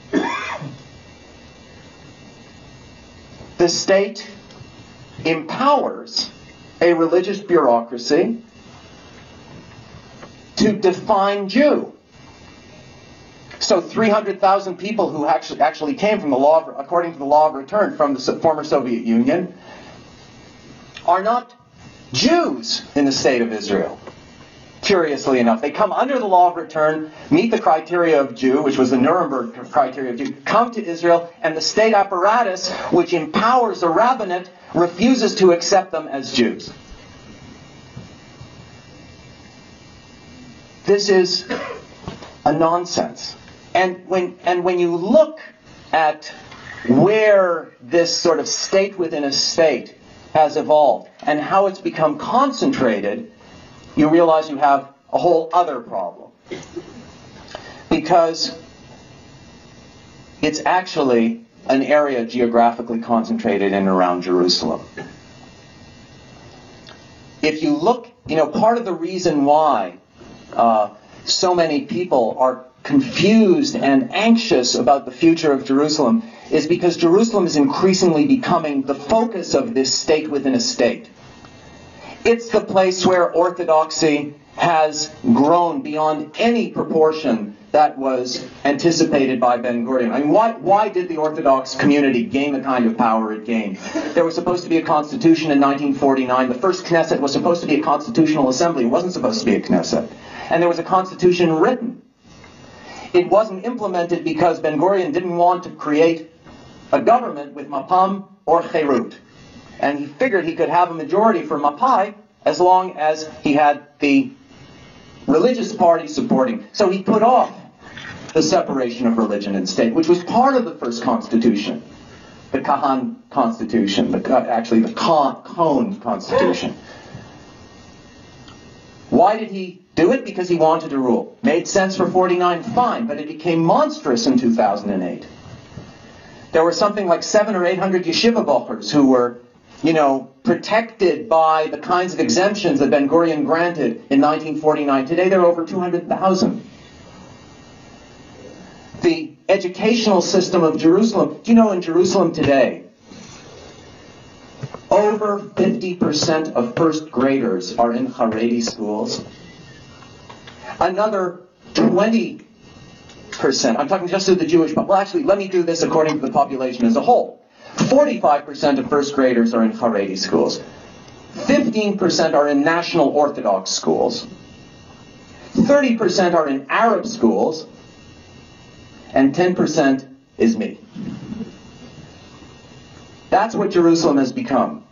The state empowers a religious bureaucracy to define Jew. So three hundred thousand people who actually actually came from the law, of, according to the law of return from the former Soviet Union, are not Jews in the state of Israel. Curiously enough, they come under the law of return, meet the criteria of Jew, which was the Nuremberg criteria of Jew, come to Israel, and the state apparatus, which empowers the rabbinate, refuses to accept them as Jews. This is a nonsense. And when, and when you look at where this sort of state within a state has evolved and how it's become concentrated, you realize you have a whole other problem. Because it's actually an area geographically concentrated in and around Jerusalem. If you look, you know, part of the reason why uh, so many people are confused and anxious about the future of Jerusalem is because Jerusalem is increasingly becoming the focus of this state within a state. It's the place where orthodoxy has grown beyond any proportion that was anticipated by Ben-Gurion. I mean, why, why did the Orthodox community gain the kind of power it gained? There was supposed to be a constitution in nineteen forty-nine. The first Knesset was supposed to be a constitutional assembly. It wasn't supposed to be a Knesset. And there was a constitution written. It wasn't implemented because Ben-Gurion didn't want to create a government with Mapam or Cherut. And he figured he could have a majority for Mapai as long as he had the religious party supporting. So he put off the separation of religion and state, which was part of the first constitution, the Kahan constitution, the, actually the Cohn constitution. Why did he do it? Because he wanted to rule. Made sense for forty-nine, fine, but it became monstrous in two thousand eight. There were something like seven or eight hundred yeshiva bochers who were, you know, protected by the kinds of exemptions that Ben-Gurion granted in nineteen forty-nine. Today there are over two hundred thousand. The educational system of Jerusalem, do you know in Jerusalem today, over fifty percent of first graders are in Haredi schools. Another twenty percent, I'm talking just to the Jewish, well actually let me do this according to the population as a whole. forty-five percent of first graders are in Haredi schools. fifteen percent are in National Orthodox schools. thirty percent are in Arab schools. And ten percent is me. That's what Jerusalem has become.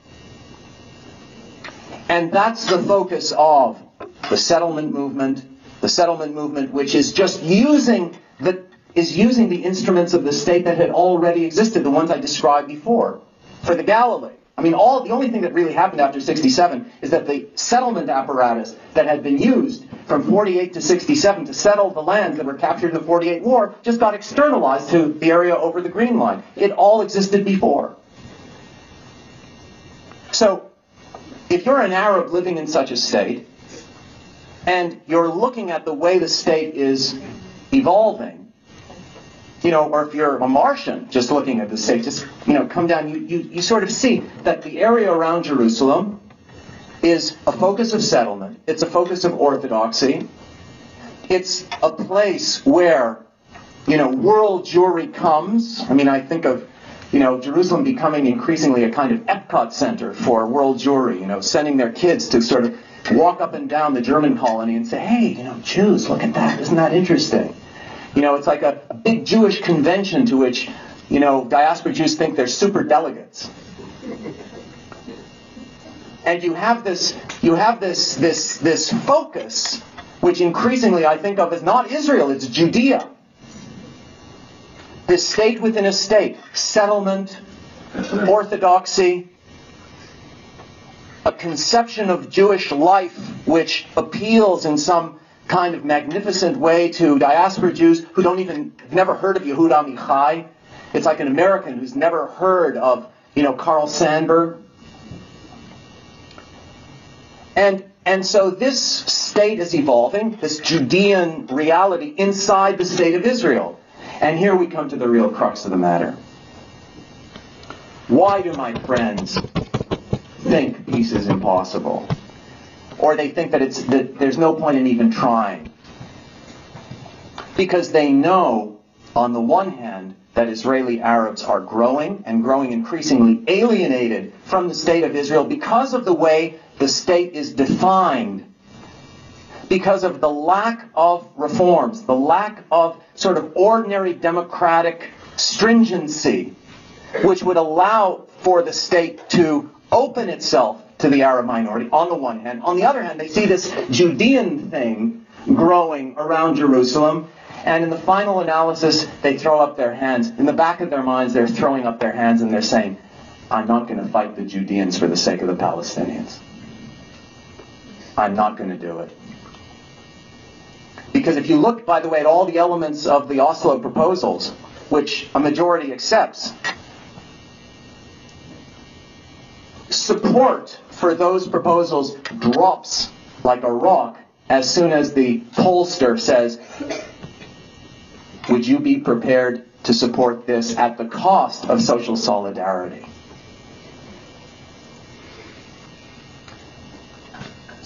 And that's the focus of the settlement movement, the settlement movement which is just using the is using the instruments of the state that had already existed, the ones I described before, for the Galilee. I mean, all the only thing that really happened after sixty-seven is that the settlement apparatus that had been used from forty-eight to sixty-seven to settle the lands that were captured in the forty-eight war just got externalized to the area over the Green Line. It all existed before. So, if you're an Arab living in such a state, and you're looking at the way the state is evolving, you know, or if you're a Martian just looking at the state, just, you know, come down, you, you, you sort of see that the area around Jerusalem is a focus of settlement. It's a focus of orthodoxy. It's a place where, you know, world Jewry comes. I mean, I think of, you know, Jerusalem becoming increasingly a kind of Epcot center for world Jewry, you know, sending their kids to sort of walk up and down the German colony and say, hey, you know, Jews, look at that. Isn't that interesting? You know, it's like a, a big Jewish convention to which, you know, diaspora Jews think they're super delegates. And you have this, you have this, this, this focus, which increasingly I think of as not Israel, it's Judea. This state within a state, settlement, orthodoxy, a conception of Jewish life which appeals in some kind of magnificent way to diaspora Jews who don't even, have never heard of Yehuda Amichai. It's like an American who's never heard of, you know, Carl Sandburg. And, and so this state is evolving, this Judean reality inside the state of Israel. And here we come to the real crux of the matter. Why do my friends think peace is impossible? Or they think that it's that there's no point in even trying? Because they know, on the one hand, that Israeli Arabs are growing and growing increasingly alienated from the state of Israel because of the way the state is defined, because of the lack of reforms, the lack of sort of ordinary democratic stringency, which would allow for the state to open itself to the Arab minority, on the one hand. On the other hand, they see this Judean thing growing around Jerusalem, and in the final analysis, they throw up their hands. In the back of their minds, they're throwing up their hands and they're saying, I'm not going to fight the Judeans for the sake of the Palestinians. I'm not going to do it. Because if you look, by the way, at all the elements of the Oslo proposals, which a majority accepts, support for those proposals drops like a rock as soon as the pollster says, would you be prepared to support this at the cost of social solidarity?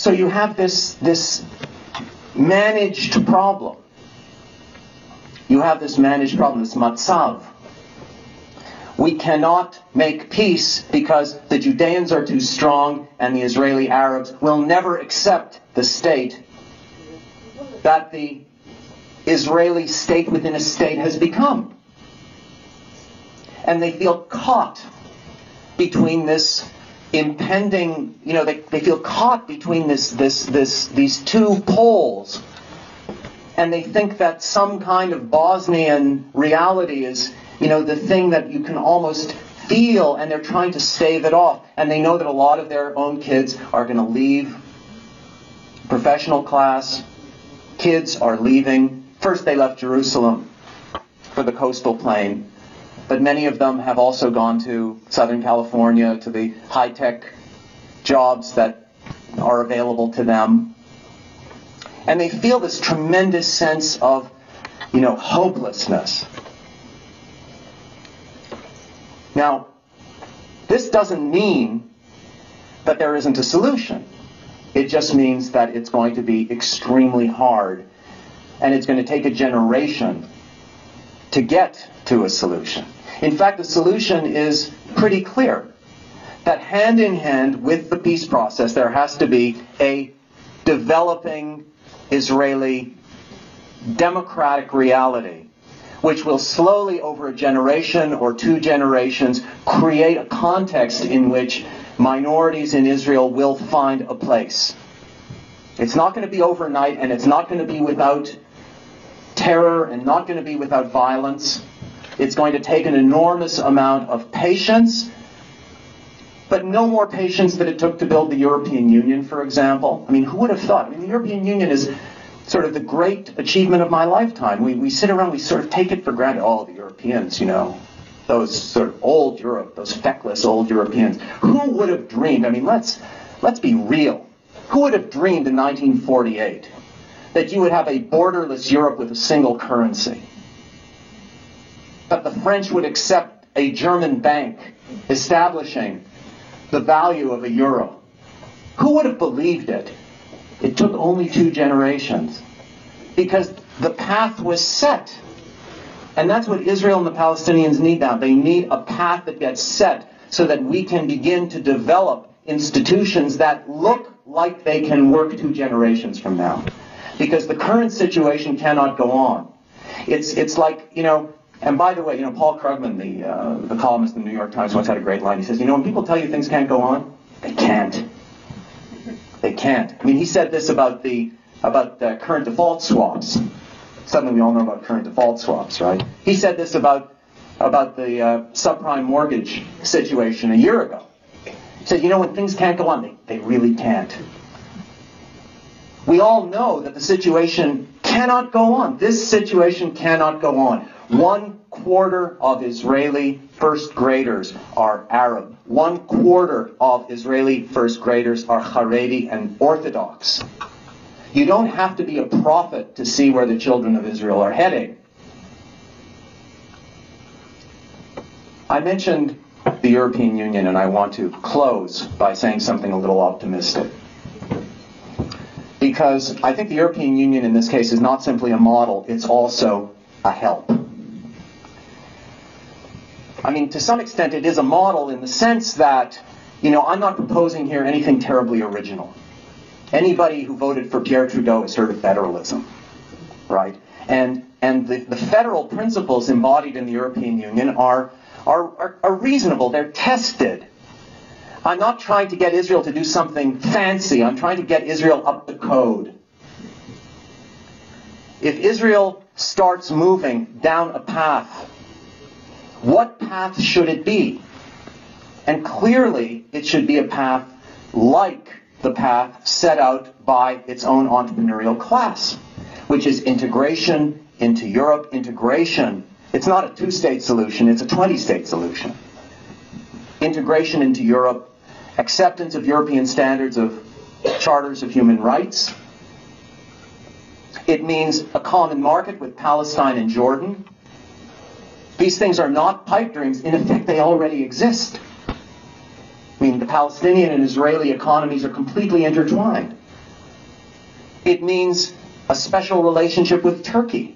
So you have this, this managed problem. You have this managed problem, this matzav. We cannot make peace because the Judeans are too strong and the Israeli Arabs will never accept the state that the Israeli state within a state has become. And they feel caught between this impending, you know, they, they feel caught between this, this, this, these two poles. And they think that some kind of Bosnian reality is, you know, the thing that you can almost feel, and they're trying to stave it off. And they know that a lot of their own kids are going to leave professional class. Kids are leaving. First they left Jerusalem for the coastal plain, but many of them have also gone to Southern California, to the high-tech jobs that are available to them. And they feel this tremendous sense of, you know, hopelessness. Now, this doesn't mean that there isn't a solution. It just means that it's going to be extremely hard, and it's going to take a generation to get to a solution. In fact, the solution is pretty clear, that hand in hand with the peace process, there has to be a developing Israeli democratic reality, which will slowly, over a generation or two generations, create a context in which minorities in Israel will find a place. It's not going to be overnight, and it's not going to be without terror and not going to be without violence. It's going to take an enormous amount of patience, but no more patience than it took to build the European Union, for example. I mean, who would have thought? I mean, the European Union is sort of the great achievement of my lifetime. We, we sit around, we sort of take it for granted. Oh, the Europeans, you know, those sort of old Europe, those feckless old Europeans. Who would have dreamed? I mean, let's, let's be real. Who would have dreamed in nineteen forty-eight that you would have a borderless Europe with a single currency? That the French would accept a German bank establishing the value of a euro? Who would have believed it? It took only two generations, because the path was set. And that's what Israel and the Palestinians need now. They need a path that gets set so that we can begin to develop institutions that look like they can work two generations from now. Because the current situation cannot go on. It's, it's like, you know, and by the way, you know, Paul Krugman, the, uh, the columnist in the New York Times, once had a great line. He says, you know, when people tell you things can't go on, they can't. They can't. I mean, he said this about the about the current default swaps. Suddenly we all know about current default swaps, right? He said this about about the uh, subprime mortgage situation a year ago. He said, you know, when things can't go on, they, they really can't. We all know that the situation cannot go on. This situation cannot go on. One quarter of Israeli first graders are Arab. One quarter of Israeli first graders are Haredi and Orthodox. You don't have to be a prophet to see where the children of Israel are heading. I mentioned the European Union, and I want to close by saying something a little optimistic. Because I think the European Union in this case is not simply a model, it's also a help. I mean, to some extent it is a model in the sense that, you know, I'm not proposing here anything terribly original. Anybody who voted for Pierre Trudeau has heard of federalism, right? And and the, the federal principles embodied in the European Union are, are, are, are reasonable, they're tested. I'm not trying to get Israel to do something fancy, I'm trying to get Israel up to code. If Israel starts moving down a path, what path should it be? And clearly, it should be a path like the path set out by its own entrepreneurial class, which is integration into Europe, integration. It's not a two-state solution, it's a twenty-state solution. Integration into Europe, acceptance of European standards of charters of human rights. It means a common market with Palestine and Jordan. These things are not pipe dreams. In effect, they already exist. I mean, the Palestinian and Israeli economies are completely intertwined. It means a special relationship with Turkey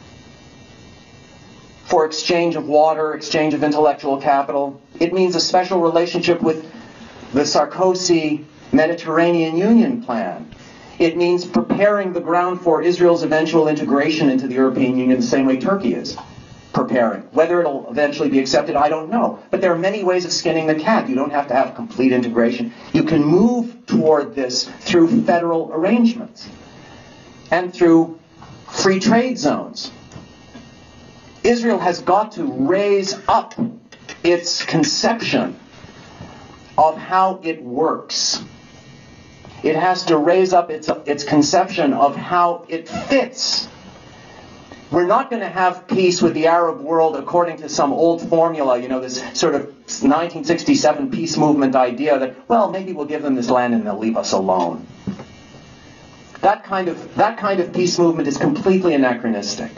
for exchange of water, exchange of intellectual capital. It means a special relationship with the Sarkozy Mediterranean Union plan. It means preparing the ground for Israel's eventual integration into the European Union the same way Turkey is preparing. Whether it'll eventually be accepted, I don't know. But there are many ways of skinning the cat. You don't have to have complete integration. You can move toward this through federal arrangements and through free trade zones. Israel has got to raise up its conception of how it works. It has to raise up its, its conception of how it fits. We're not going to have peace with the Arab world according to some old formula, you know, this sort of nineteen sixty-seven peace movement idea that, well, maybe we'll give them this land and they'll leave us alone. That kind of, that kind of peace movement is completely anachronistic.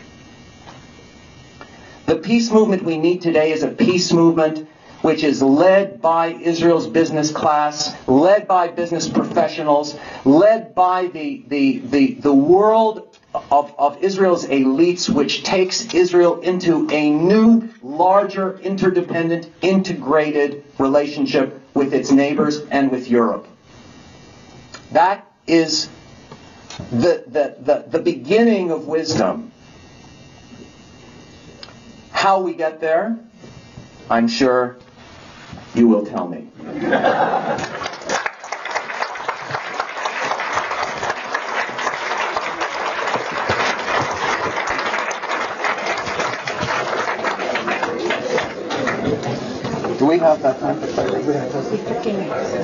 The peace movement we need today is a peace movement which is led by Israel's business class, led by business professionals, led by the, the, the, the world of, of Israel's elites, which takes Israel into a new, larger, interdependent, integrated relationship with its neighbors and with Europe. That is the, the, the, the beginning of wisdom. How we get there, I'm sure you will tell me. Do we have that time? fifteen minutes.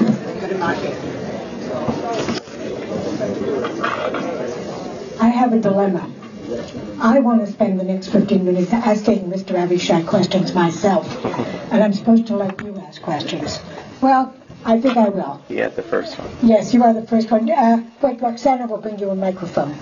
I have a dilemma. I want to spend the next fifteen minutes asking Mister Avishai questions myself, and I'm supposed to let you ask questions. Well, I think I will. Yeah, the first one. Yes, you are the first one. Uh, wait, Roxana will bring you a microphone.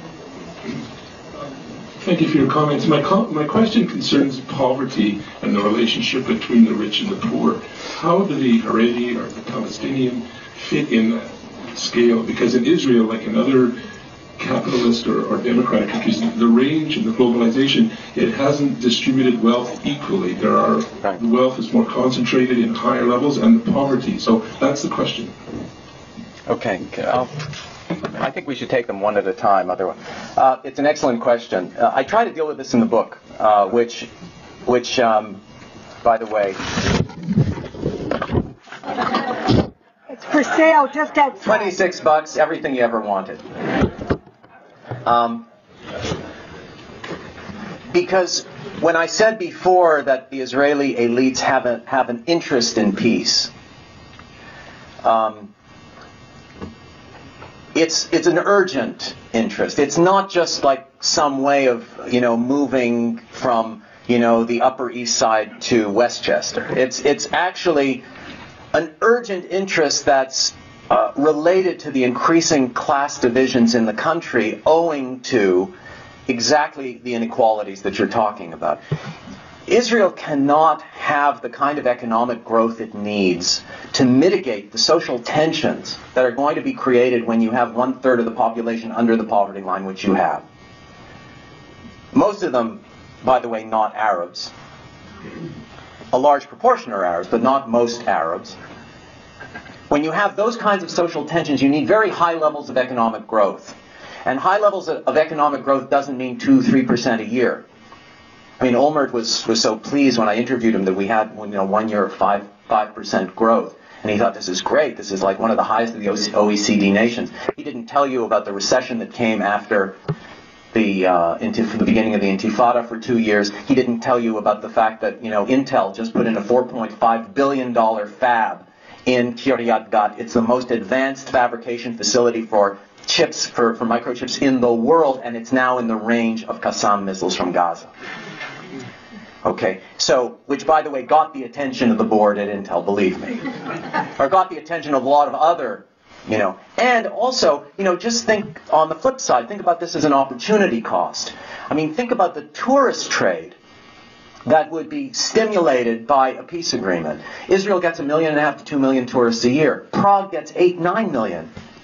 Thank you for your comments. My, co- my question concerns poverty and the relationship between the rich and the poor. How do the Haredi or the Palestinian fit in that scale? Because in Israel, like in other capitalist or, or democratic countries, the range and the globalization, it hasn't distributed wealth equally. There are, right. The wealth is more concentrated in higher levels, and the poverty. So that's the question. Okay, I'll, I think we should take them one at a time. Otherwise, uh, it's an excellent question. Uh, I try to deal with this in the book, uh, which, which, um, by the way, It's for sale just outside. twenty-six bucks, everything you ever wanted. Um, because when I said before that the Israeli elites have a, have an interest in peace, um, it's it's an urgent interest. It's not just like some way of, you know, moving from, you know, the Upper East Side to Westchester. It's it's actually an urgent interest that's uh, related to the increasing class divisions in the country owing to exactly the inequalities that you're talking about. Israel cannot have the kind of economic growth it needs to mitigate the social tensions that are going to be created when you have one-third of the population under the poverty line, which you have. Most of them, by the way, not Arabs. A large proportion are Arabs, but not most Arabs. When you have those kinds of social tensions, you need very high levels of economic growth. And high levels of, of economic growth doesn't mean two, three percent a year. I mean, Olmert was, was so pleased when I interviewed him that we had, you know, one year of five, five percent growth. And he thought, this is great. This is like one of the highest of the O E C D nations. He didn't tell you about the recession that came after the, uh, into, from the beginning of the Intifada for two years. He didn't tell you about the fact that, you know, Intel just put in a four point five billion dollars fab in Kiryat Gat. It's the most advanced fabrication facility for chips, for, for microchips in the world, and it's now in the range of Qassam missiles from Gaza. Okay, so, which by the way got the attention of the board at Intel, believe me. Or got the attention of a lot of other, you know. And also, you know, just think on the flip side, think about this as an opportunity cost. I mean, think about the tourist trade that would be stimulated by a peace agreement. Israel gets a million and a half to two million tourists a year. Prague gets eight, nine million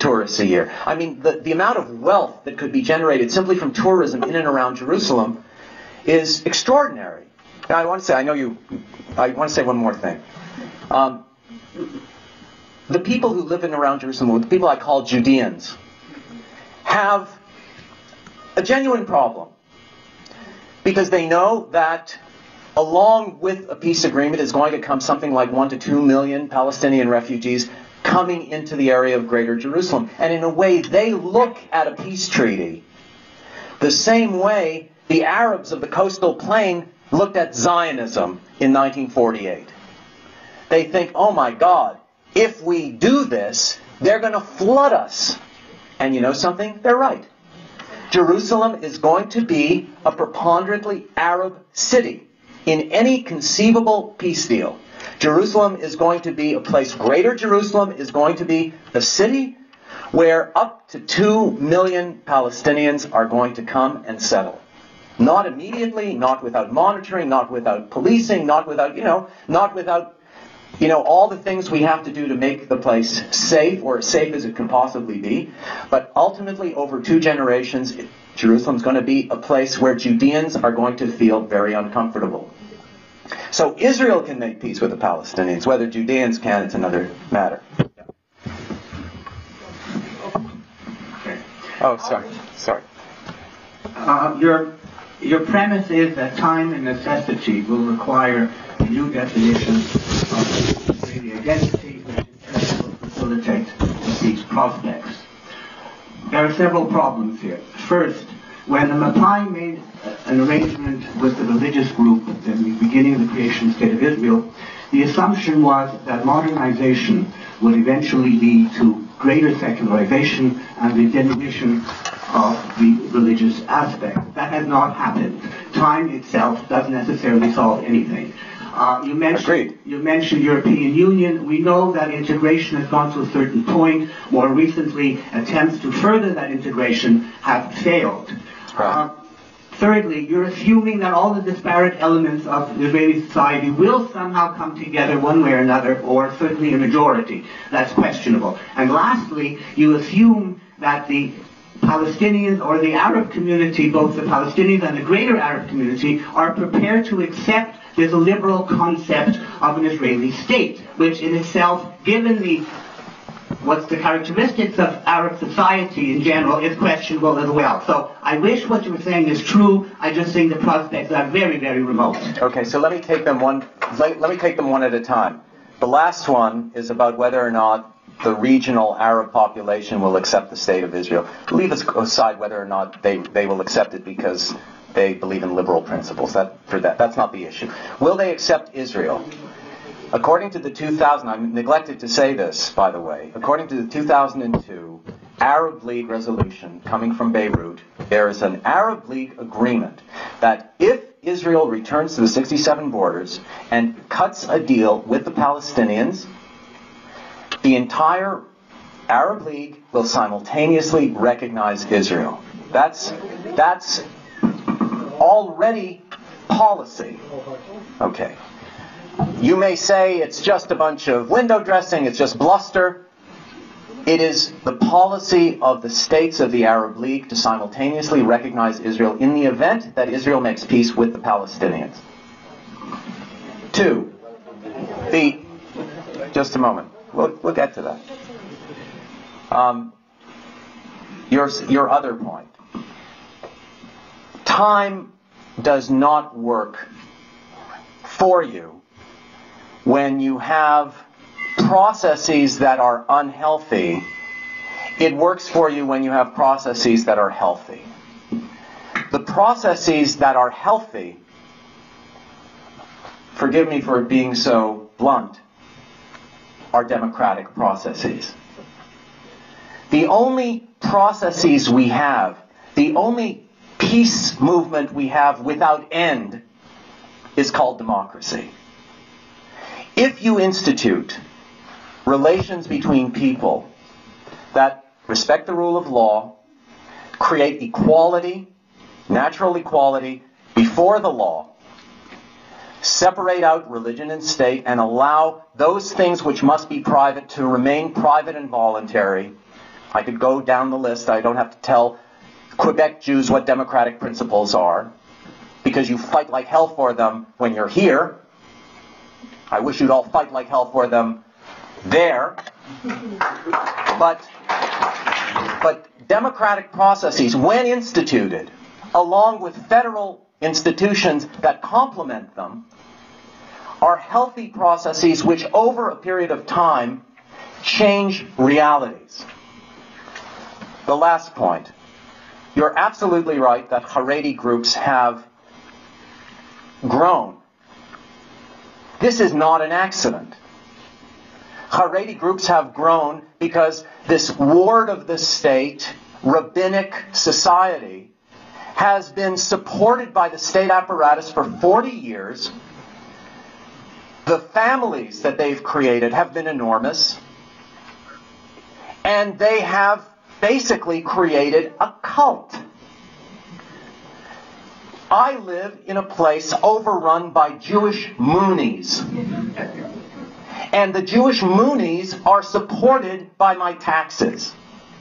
tourists a year. I mean, the, the amount of wealth that could be generated simply from tourism in and around Jerusalem is extraordinary. Now, I want to say, I know you, I want to say one more thing. Um, the people who live in and around Jerusalem, the people I call Judeans, have a genuine problem. Because they know that along with a peace agreement is going to come something like one to two million Palestinian refugees coming into the area of Greater Jerusalem. And in a way, they look at a peace treaty the same way the Arabs of the coastal plain looked at Zionism in nineteen forty-eight. They think, oh my God, if we do this, they're going to flood us. And you know something? They're right. Jerusalem is going to be a preponderantly Arab city in any conceivable peace deal. Jerusalem is going to be a place, Greater Jerusalem is going to be the city where up to two million Palestinians are going to come and settle. Not immediately, not without monitoring, not without policing, not without, you know, not without, you know, all the things we have to do to make the place safe, or as safe as it can possibly be. But ultimately, over two generations, Jerusalem's going to be a place where Judeans are going to feel very uncomfortable. So Israel can make peace with the Palestinians. Whether Judeans can, it's another matter. Okay. Oh, sorry. Sorry. Uh, your, your premise is that time and necessity will require a new definition of Israeli identity, which will facilitate the peace prospects. There are several problems here. First, when the Mapai made an arrangement with the religious group at the beginning of the creation of the State of Israel, the assumption was that modernization would eventually lead to greater secularization and the diminution of the religious aspect. That has not happened. Time itself doesn't necessarily solve anything. Uh, you mentioned Agreed. you mentioned European Union. We know that integration has gone to a certain point. More recently, attempts to further that integration have failed. Right. Uh, thirdly, you're assuming that all the disparate elements of Israeli society will somehow come together one way or another, or certainly a majority. That's questionable. And lastly, you assume that the Palestinians or the Arab community, both the Palestinians and the greater Arab community, are prepared to accept this liberal concept of an Israeli state, which in itself, given the what's the characteristics of Arab society in general, is questionable as well. So I wish what you were saying is true. I just think the prospects are very, very remote. Okay, so let me take them one. Let, let me take them one at a time. The last one is about whether or not the regional Arab population will accept the state of Israel. Leave aside whether or not they, they will accept it because they believe in liberal principles. That for that that's not the issue. Will they accept Israel? According to the two thousand, I neglected to say this, by the way. According to the two thousand two Arab League resolution coming from Beirut, there is an Arab League agreement that if Israel returns to the sixty-seven borders and cuts a deal with the Palestinians, the entire Arab League will simultaneously recognize Israel. That's that's already policy. Okay. You may say it's just a bunch of window dressing, it's just bluster. It is the policy of the states of the Arab League to simultaneously recognize Israel in the event that Israel makes peace with the Palestinians. Two, the, just a moment, we'll, we'll get to that. Um, your, your other point. Time does not work for you when you have processes that are unhealthy. It works for you when you have processes that are healthy. The processes that are healthy, forgive me for being so blunt, are democratic processes. The only processes we have, the only peace movement we have without end is called democracy. If you institute relations between people that respect the rule of law, create equality, natural equality before the law, separate out religion and state, and allow those things which must be private to remain private and voluntary, I could go down the list. I don't have to tell Quebec Jews what democratic principles are, because you fight like hell for them when you're here. I wish you'd all fight like hell for them there. But, but democratic processes, when instituted, along with federal institutions that complement them, are healthy processes which, over a period of time, change realities. The last point. You're absolutely right that Haredi groups have grown. This is not an accident. Haredi groups have grown because this ward of the state, rabbinic society, has been supported by the state apparatus for forty years. The families that they've created have been enormous. And they have basically created a cult. I live in a place overrun by Jewish Moonies. And the Jewish Moonies are supported by my taxes.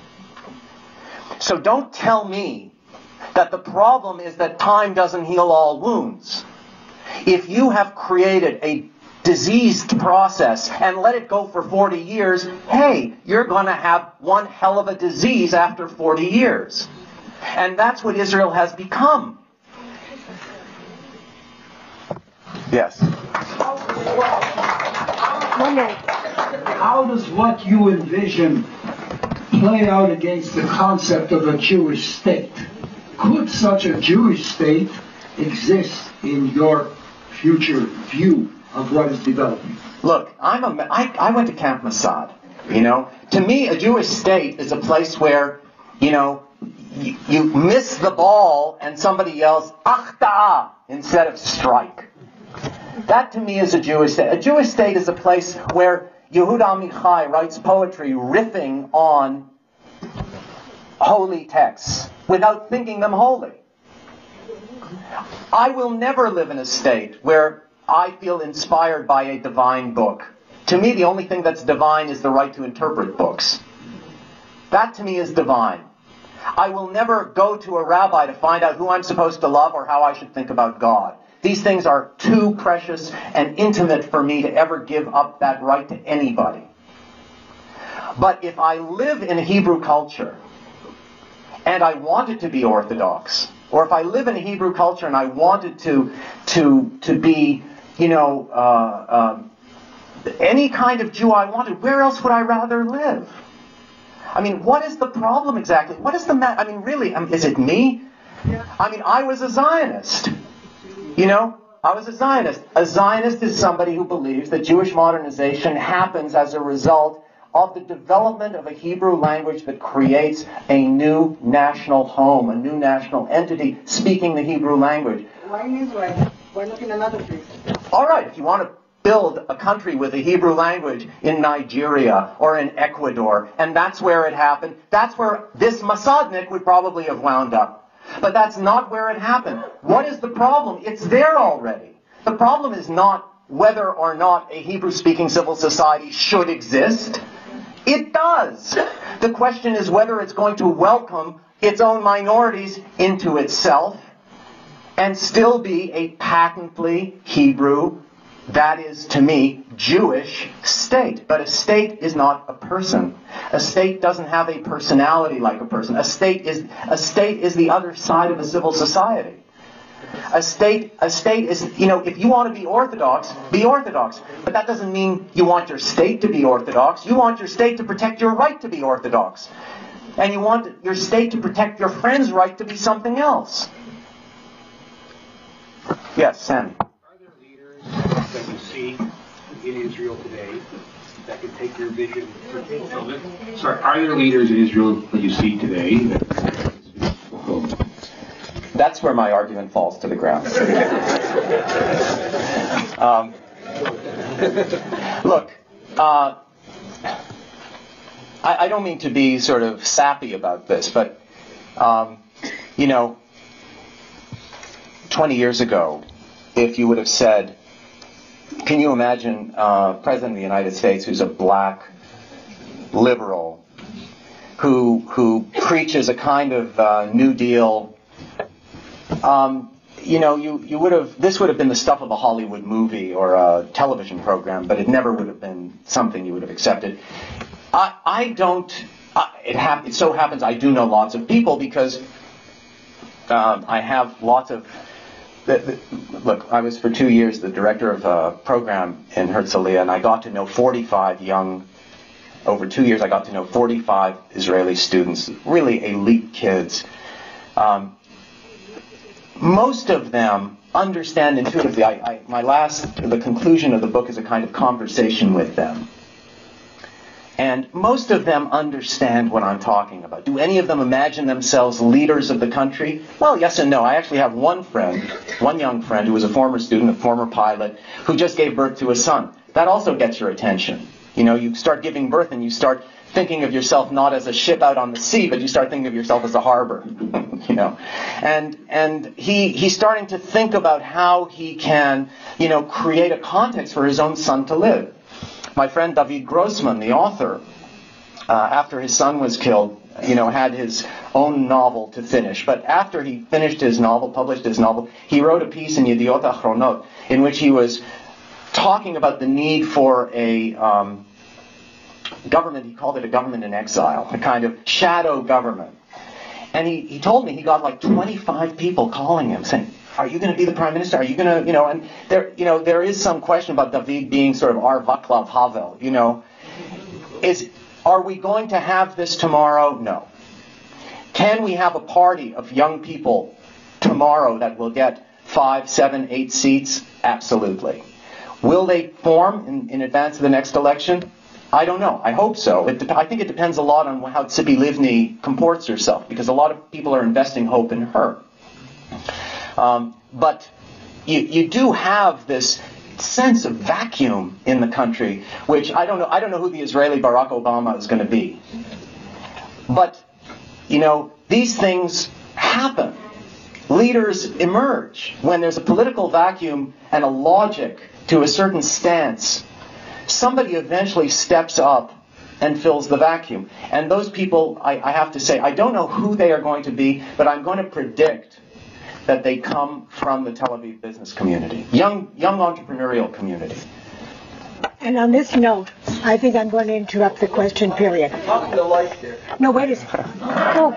So don't tell me that the problem is that time doesn't heal all wounds. If you have created a diseased process and let it go for forty years, hey, you're going to have one hell of a disease after forty years. And that's what Israel has become. Yes? How does what you envision play out against the concept of a Jewish state? Could such a Jewish state exist in your future view of what is developing? Look, I'm a, I, I went to Camp Masad. You know, to me, a Jewish state is a place where, you know, you, you miss the ball and somebody yells "Achta" instead of "strike." That to me is a Jewish state. A Jewish state is a place where Yehuda Amichai writes poetry riffing on holy texts without thinking them holy. I will never live in a state where I feel inspired by a divine book. To me, the only thing that's divine is the right to interpret books. That to me is divine. I will never go to a rabbi to find out who I'm supposed to love or how I should think about God. These things are too precious and intimate for me to ever give up that right to anybody. But if I live in a Hebrew culture and I wanted to be Orthodox, or if I live in a Hebrew culture and I wanted to, to, to be, you know, uh, um, any kind of Jew I wanted, where else would I rather live? I mean, what is the problem exactly? What is the matter? I mean, really, um, is it me? I mean, I was a Zionist. You know, I was a Zionist. A Zionist is somebody who believes that Jewish modernization happens as a result of the development of a Hebrew language that creates a new national home, a new national entity speaking the Hebrew language. Why in Israel? Why not in another place? All right, if you want to build a country with a Hebrew language in Nigeria or in Ecuador, and that's where it happened, that's where this Masadnik would probably have wound up. But that's not where it happened. What is the problem? It's there already. The problem is not whether or not a Hebrew-speaking civil society should exist. It does. The question is whether it's going to welcome its own minorities into itself and still be a patently Hebrew, that is, to me, Jewish state. But a state is not a person. A state doesn't have a personality like a person. A state is a state is the other side of a civil society. A state a state is, you know, if you want to be Orthodox, be Orthodox. But that doesn't mean you want your state to be Orthodox. You want your state to protect your right to be Orthodox. And you want your state to protect your friend's right to be something else. Yes, Sam. That you see in Israel today that can take your vision? Sorry, are there leaders in Israel that you see today that That's where my argument falls to the ground. um, look, uh, I, I don't mean to be sort of sappy about this, but um, you know, twenty years ago, if you would have said, can you imagine uh, President of the United States who's a black liberal who who preaches a kind of uh, New Deal. Um, you know, you, you would have, this would have been the stuff of a Hollywood movie or a television program, but it never would have been something you would have accepted. I, I don't, I, it, hap, it so happens I do know lots of people because um, I have lots of, the, the, look, I was for two years the director of a program in Herzliya, and I got to know forty-five young, over two years I got to know forty-five Israeli students, really elite kids. Um, Most of them understand intuitively. I, I, my last, the conclusion of the book is a kind of conversation with them. And most of them understand what I'm talking about. Do any of them imagine themselves leaders of the country? Well, yes and no. I actually have one friend, one young friend who was a former student, a former pilot, who just gave birth to a son. That also gets your attention. You know, you start giving birth and you start thinking of yourself not as a ship out on the sea, but you start thinking of yourself as a harbor, you know. And and he he's starting to think about how he can, you know, create a context for his own son to live. My friend David Grossman, the author, uh, after his son was killed, you know, had his own novel to finish. But after he finished his novel, published his novel, he wrote a piece in Yediot Achronot in which he was talking about the need for a um, government. He called it a government in exile, a kind of shadow government. And he, he told me he got like twenty-five people calling him saying, are you going to be the prime minister? Are you going to, you know, and there, you know, there is some question about David being sort of our Václav Havel, you know. Is, are we going to have this tomorrow? No. Can we have a party of young people tomorrow that will get five, seven, eight seats? Absolutely. Will they form in, in advance of the next election? I don't know. I hope so. It de- I think it depends a lot on how Tzipi Livni comports herself, because a lot of people are investing hope in her. Um, but you, you do have this sense of vacuum in the country, which I don't know. I don't know who the Israeli Barack Obama is going to be. But, you know, these things happen. Leaders emerge when there's a political vacuum and a logic to a certain stance. Somebody eventually steps up and fills the vacuum. And those people, I, I have to say, I don't know who they are going to be, but I'm going to predict that they come from the Tel Aviv business community, young, young entrepreneurial community. And on this note, I think I'm going to interrupt the question period. No, wait a second. Oh.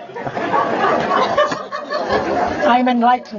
I'm enlightened.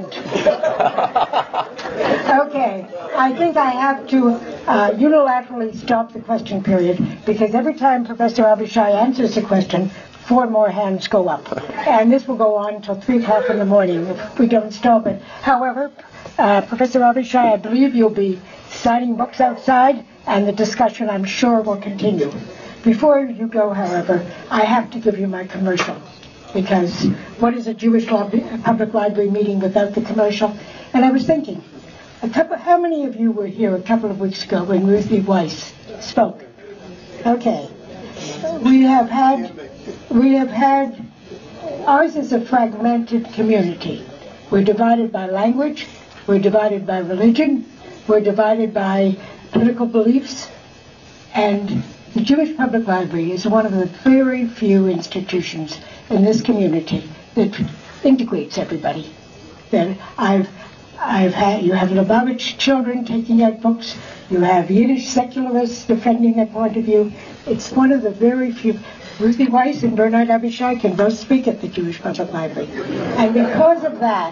Okay, I think I have to uh, unilaterally stop the question period, because every time Professor Avishai answers a question, four more hands go up. And this will go on until three o'clock in the morning if we don't stop it. However, uh, Professor Avishai, I believe you'll be signing books outside, and the discussion, I'm sure, will continue. Before you go, however, I have to give you my commercial, because what is a Jewish lobby, a public library meeting without the commercial? And I was thinking, a couple, how many of you were here a couple of weeks ago when Ruthie Weiss spoke? Okay. We have had, we have had, ours is a fragmented community. We're divided by language, we're divided by religion, we're divided by political beliefs, and the Jewish Public Library is one of the very few institutions in this community that integrates everybody. That I've, I've had, you have Lubavitch children taking out books, you have Yiddish secularists defending their point of view. It's one of the very few. Ruthie Weiss and Bernard Abishai can both speak at the Jewish Public Library. And because of that,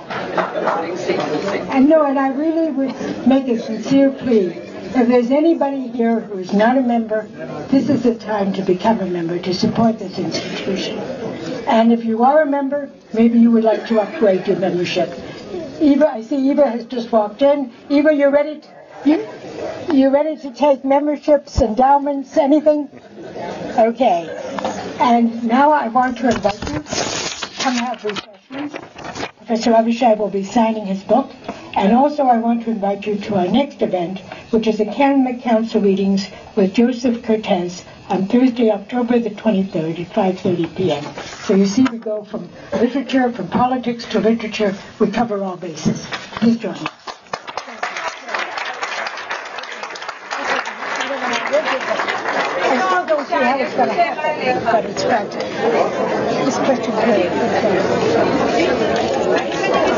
and no, and I really would make a sincere plea, if there's anybody here who is not a member, this is the time to become a member, to support this institution. And if you are a member, maybe you would like to upgrade your membership. Eva, I see Eva has just walked in. Eva, you ready to, you, you ready to take memberships, endowments, anything? Okay. And now I want to invite you to come have refreshments. Professor Avishai will be signing his book. And also I want to invite you to our next event, which is the Academic Council readings with Joseph Cortez on Thursday, October the twenty-third at five thirty p.m. So you see, we go from literature, from politics to literature. We cover all bases. Please join us. And all those see how it's going to happen, but it's going to. It's pretty good.